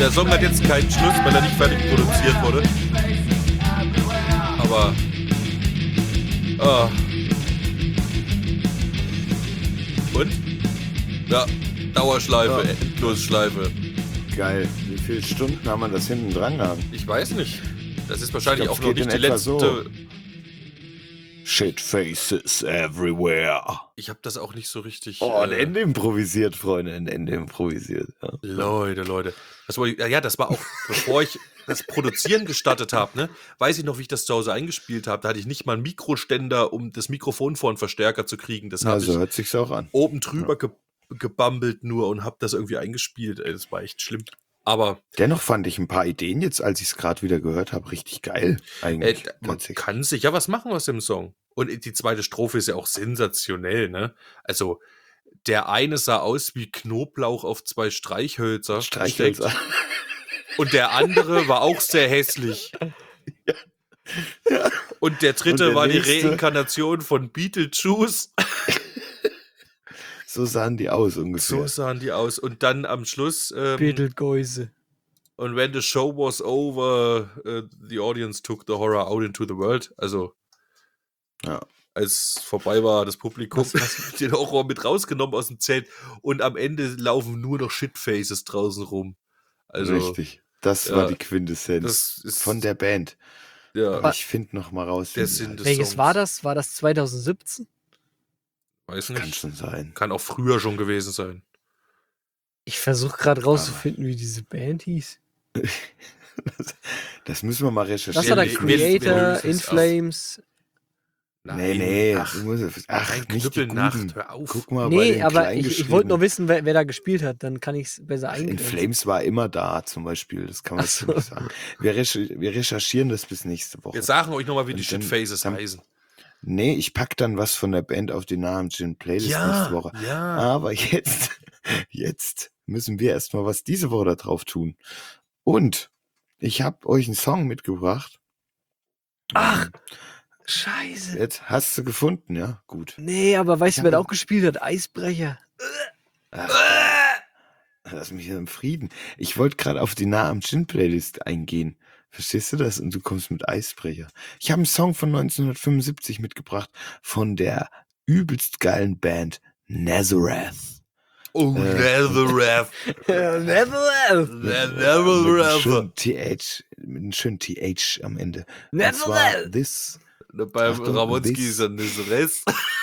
Speaker 1: der Song hat jetzt keinen Schluss, weil er nicht fertig produziert wurde. Aber... Ah. Und? Ja, Dauerschleife,
Speaker 3: Ja.
Speaker 1: Endlosschleife.
Speaker 3: Geil. Wie viele Stunden haben wir das hinten dran gehabt?
Speaker 1: Ich weiß nicht. Das ist wahrscheinlich
Speaker 3: Ich glaub,
Speaker 1: auch noch
Speaker 3: es geht
Speaker 1: nicht die
Speaker 3: in etwa
Speaker 1: letzte...
Speaker 3: so. Shit faces everywhere.
Speaker 1: Ich habe das auch nicht so richtig...
Speaker 3: Oh, ein
Speaker 1: äh,
Speaker 3: Ende improvisiert, Freunde. Ein Ende improvisiert. Ja.
Speaker 1: Leute, Leute. Das war, ja, ja, das war auch, bevor ich das Produzieren gestartet habe, ne, weiß ich noch, wie ich das zu Hause eingespielt habe. Da hatte ich nicht mal einen Mikroständer, um das Mikrofon vor einen Verstärker zu kriegen. Das
Speaker 3: Na,
Speaker 1: habe
Speaker 3: so
Speaker 1: ich
Speaker 3: hört sich's auch an.
Speaker 1: oben drüber ge gebambelt nur und habe das irgendwie eingespielt. Ey, das war echt schlimm. Aber
Speaker 3: Dennoch fand ich ein paar Ideen jetzt, als ich es gerade wieder gehört habe, richtig geil. Eigentlich.
Speaker 1: äh, man
Speaker 3: tatsächlich.
Speaker 1: kann sich ja was machen aus dem Song. Und die zweite Strophe ist ja auch sensationell, ne? Also, der eine sah aus wie Knoblauch auf zwei Streichhölzer.
Speaker 3: Streichhölzer.
Speaker 1: gesteckt. Und der andere war auch sehr hässlich.
Speaker 3: Ja.
Speaker 1: Und der dritte
Speaker 3: Und der
Speaker 1: war die
Speaker 3: nächste-
Speaker 1: Reinkarnation von Beetlejuice.
Speaker 3: So sahen die aus ungefähr.
Speaker 1: So sahen die aus. Und dann am Schluss, ähm,
Speaker 4: Betelgeuse.
Speaker 1: und when the show was over, uh, the audience took the horror out into the world. Also,
Speaker 3: Ja.
Speaker 1: als vorbei war, das Publikum
Speaker 4: Was- was-
Speaker 1: den Horror mit rausgenommen aus dem Zelt. Und am Ende laufen nur noch Shitfaces draußen rum. Also,
Speaker 3: Richtig. Das
Speaker 1: ja,
Speaker 3: war die Quintessenz
Speaker 1: das ist
Speaker 3: von der Band.
Speaker 1: ja,
Speaker 3: Aber ich finde noch mal raus, wie
Speaker 1: der
Speaker 3: die
Speaker 1: Sinn
Speaker 3: heißt.
Speaker 1: des
Speaker 4: Welches
Speaker 1: Songs.
Speaker 4: war das? War das zwanzig siebzehn?
Speaker 1: Weiß
Speaker 3: Kann
Speaker 1: nicht.
Speaker 3: schon sein.
Speaker 1: Kann auch früher schon gewesen sein.
Speaker 4: Ich versuche gerade rauszufinden, wie diese Band hieß.
Speaker 3: Das, das müssen wir mal recherchieren.
Speaker 4: Das war der
Speaker 1: wir- wir- wir
Speaker 4: Creator,
Speaker 1: lösen
Speaker 4: In
Speaker 1: es auf.
Speaker 4: Flames.
Speaker 3: Nee, nee.
Speaker 1: Ach,
Speaker 3: du musst, ach
Speaker 1: kein
Speaker 3: nicht die
Speaker 1: Knüppelnacht,
Speaker 3: Guten.
Speaker 1: hör auf.
Speaker 3: Guck mal bei
Speaker 4: Nee,
Speaker 3: den
Speaker 4: aber ich, ich wollte nur
Speaker 3: Kleingeschriebenen.
Speaker 4: wissen, wer, wer da gespielt hat. Dann kann ich es besser
Speaker 3: In
Speaker 4: eingrenzen.
Speaker 3: Flames war immer da, zum Beispiel. Das kann man
Speaker 4: Ach
Speaker 3: jetzt
Speaker 4: so.
Speaker 3: nicht sagen. Wir, recher wir recherchieren das bis nächste Woche.
Speaker 1: Wir sagen euch nochmal, wie die
Speaker 3: Und dann-
Speaker 1: Shitfaces
Speaker 3: dann-
Speaker 1: heißen.
Speaker 3: Nee, ich pack dann was von der Band auf die Namen Gin Playlist nächste Woche.
Speaker 1: ja.
Speaker 3: Aber jetzt, jetzt müssen wir erstmal was diese Woche da drauf tun. Und ich habe euch einen Song mitgebracht.
Speaker 4: Ach, scheiße.
Speaker 3: Jetzt hast du gefunden, ja? Gut.
Speaker 4: Nee, aber weißt
Speaker 3: Ich
Speaker 4: du, wer da
Speaker 3: hab-
Speaker 4: auch gespielt hat? Eisbrecher.
Speaker 3: Ach, lass mich hier im Frieden. Ich wollte gerade auf die Nah am Gin Playlist eingehen. Verstehst du das? Und du kommst mit Eisbrecher. Ich habe einen Song von neunzehnhundertfünfundsiebzig mitgebracht von der übelst geilen Band Nazareth.
Speaker 1: Oh,
Speaker 3: Äh,
Speaker 1: Nazareth.
Speaker 4: Never.
Speaker 3: Mit einem
Speaker 1: Nazareth.
Speaker 3: schönen T H, mit einem schönen T H am Ende. Und
Speaker 4: Never
Speaker 3: zwar
Speaker 4: left.
Speaker 3: This
Speaker 1: Beim
Speaker 3: Achtung,
Speaker 1: Ramonski
Speaker 3: this-
Speaker 1: ist ein Nazareth.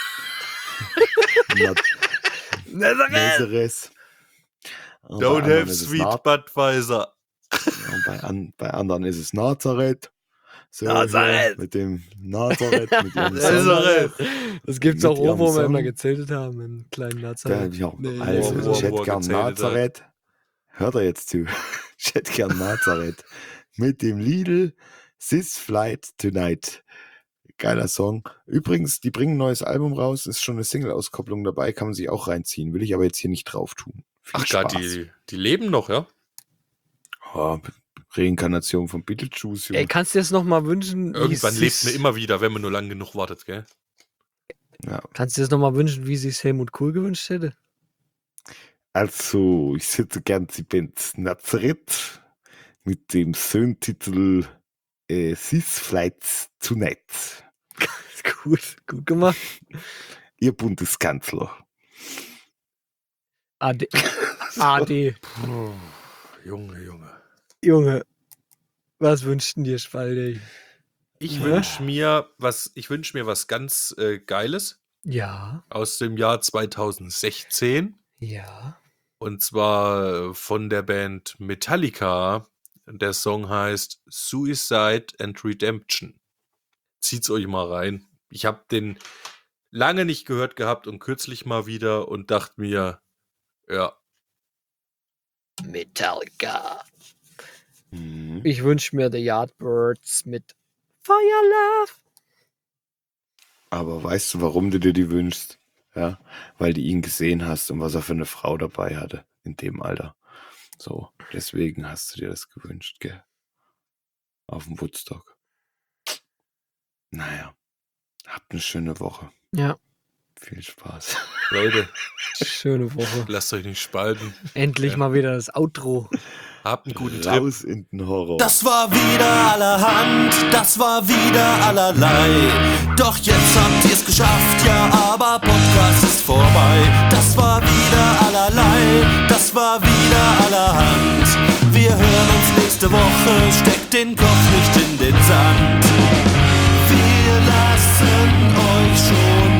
Speaker 3: Not
Speaker 4: Never.
Speaker 3: Nazareth. Und bei
Speaker 1: Don't
Speaker 3: anderen
Speaker 1: have
Speaker 3: ist es
Speaker 1: sweet
Speaker 3: Naz-
Speaker 1: Budweiser.
Speaker 3: und bei, an, bei anderen ist es Nazareth. So,
Speaker 4: Nazareth.
Speaker 3: hier Mit dem Nazareth, mit ihrem Song.
Speaker 1: Nazareth.
Speaker 4: Das gibt's
Speaker 3: Mit
Speaker 4: auch
Speaker 3: ihrem
Speaker 4: oben, wo wir
Speaker 3: Song.
Speaker 4: immer gezeltet haben, in kleinen
Speaker 3: Ja,
Speaker 4: Nazareth.
Speaker 3: ja,
Speaker 4: Nee,
Speaker 3: also,
Speaker 1: wo- wo-
Speaker 3: ich hätte
Speaker 1: wo er
Speaker 3: gern
Speaker 1: gezählt hat.
Speaker 3: Nazareth. Hört er jetzt zu. Ich hätte gern Nazareth. Mit dem Lidl Sis Flight Tonight. Geiler Song. Übrigens, die bringen ein neues Album raus, ist schon eine Single-Auskopplung dabei, kann man sich auch reinziehen. Will ich aber jetzt hier nicht drauf tun. Viel
Speaker 1: Ach Gott,
Speaker 3: Spaß.
Speaker 1: die, die leben noch, ja?
Speaker 3: Oh, Reinkarnation von Beetlejuice, Junge.
Speaker 4: Ey, kannst du dir das nochmal wünschen? wie
Speaker 1: Irgendwann
Speaker 4: es
Speaker 1: lebt
Speaker 4: sich-
Speaker 1: man immer wieder, wenn man nur lang genug wartet, gell?
Speaker 3: Ja.
Speaker 4: Kannst du dir das nochmal wünschen, wie sich Helmut Kohl gewünscht hätte?
Speaker 3: Also, ich hätte gern die Band Nazareth mit dem Songtitel äh, Sis Flight Tonight.
Speaker 4: Gut, gut gemacht.
Speaker 3: Ihr Bundeskanzler.
Speaker 4: A D. A D.
Speaker 1: Puh, Junge, Junge.
Speaker 4: Junge, was wünschten dir, Spaldi?
Speaker 1: Ich
Speaker 4: Ja.
Speaker 1: wünsche mir was, ich wünsche mir was ganz äh, Geiles
Speaker 4: Ja,
Speaker 1: aus dem Jahr zweitausendsechzehn.
Speaker 4: ja.
Speaker 1: Und zwar von der Band Metallica. Der Song heißt Suicide and Redemption. Zieht's euch mal rein. Ich habe den lange nicht gehört gehabt und kürzlich mal wieder und dachte mir, ja,
Speaker 4: Metallica.
Speaker 3: Mhm.
Speaker 4: Ich wünsche mir The Yardbirds mit Fire Love.
Speaker 3: Aber weißt du, warum du dir die wünschst? Ja, weil du ihn gesehen hast und was er für eine Frau dabei hatte in dem Alter. So, deswegen hast du dir das gewünscht, gell? Auf dem Woodstock. Naja, habt eine schöne Woche.
Speaker 4: Ja,
Speaker 3: Viel Spaß.
Speaker 1: Leute,
Speaker 4: schöne Woche.
Speaker 1: lasst euch nicht spalten.
Speaker 4: Endlich
Speaker 1: Ja.
Speaker 4: mal wieder das Outro.
Speaker 1: Habt einen guten Trip.
Speaker 3: Raus in den Horror.
Speaker 2: Das war wieder allerhand, das war wieder allerlei. Doch jetzt habt ihr's geschafft, ja, aber Podcast ist vorbei. Das war wieder allerlei, das war wieder allerhand. Wir hören uns nächste Woche, steckt den Kopf nicht in den Sand. Wir lassen euch schon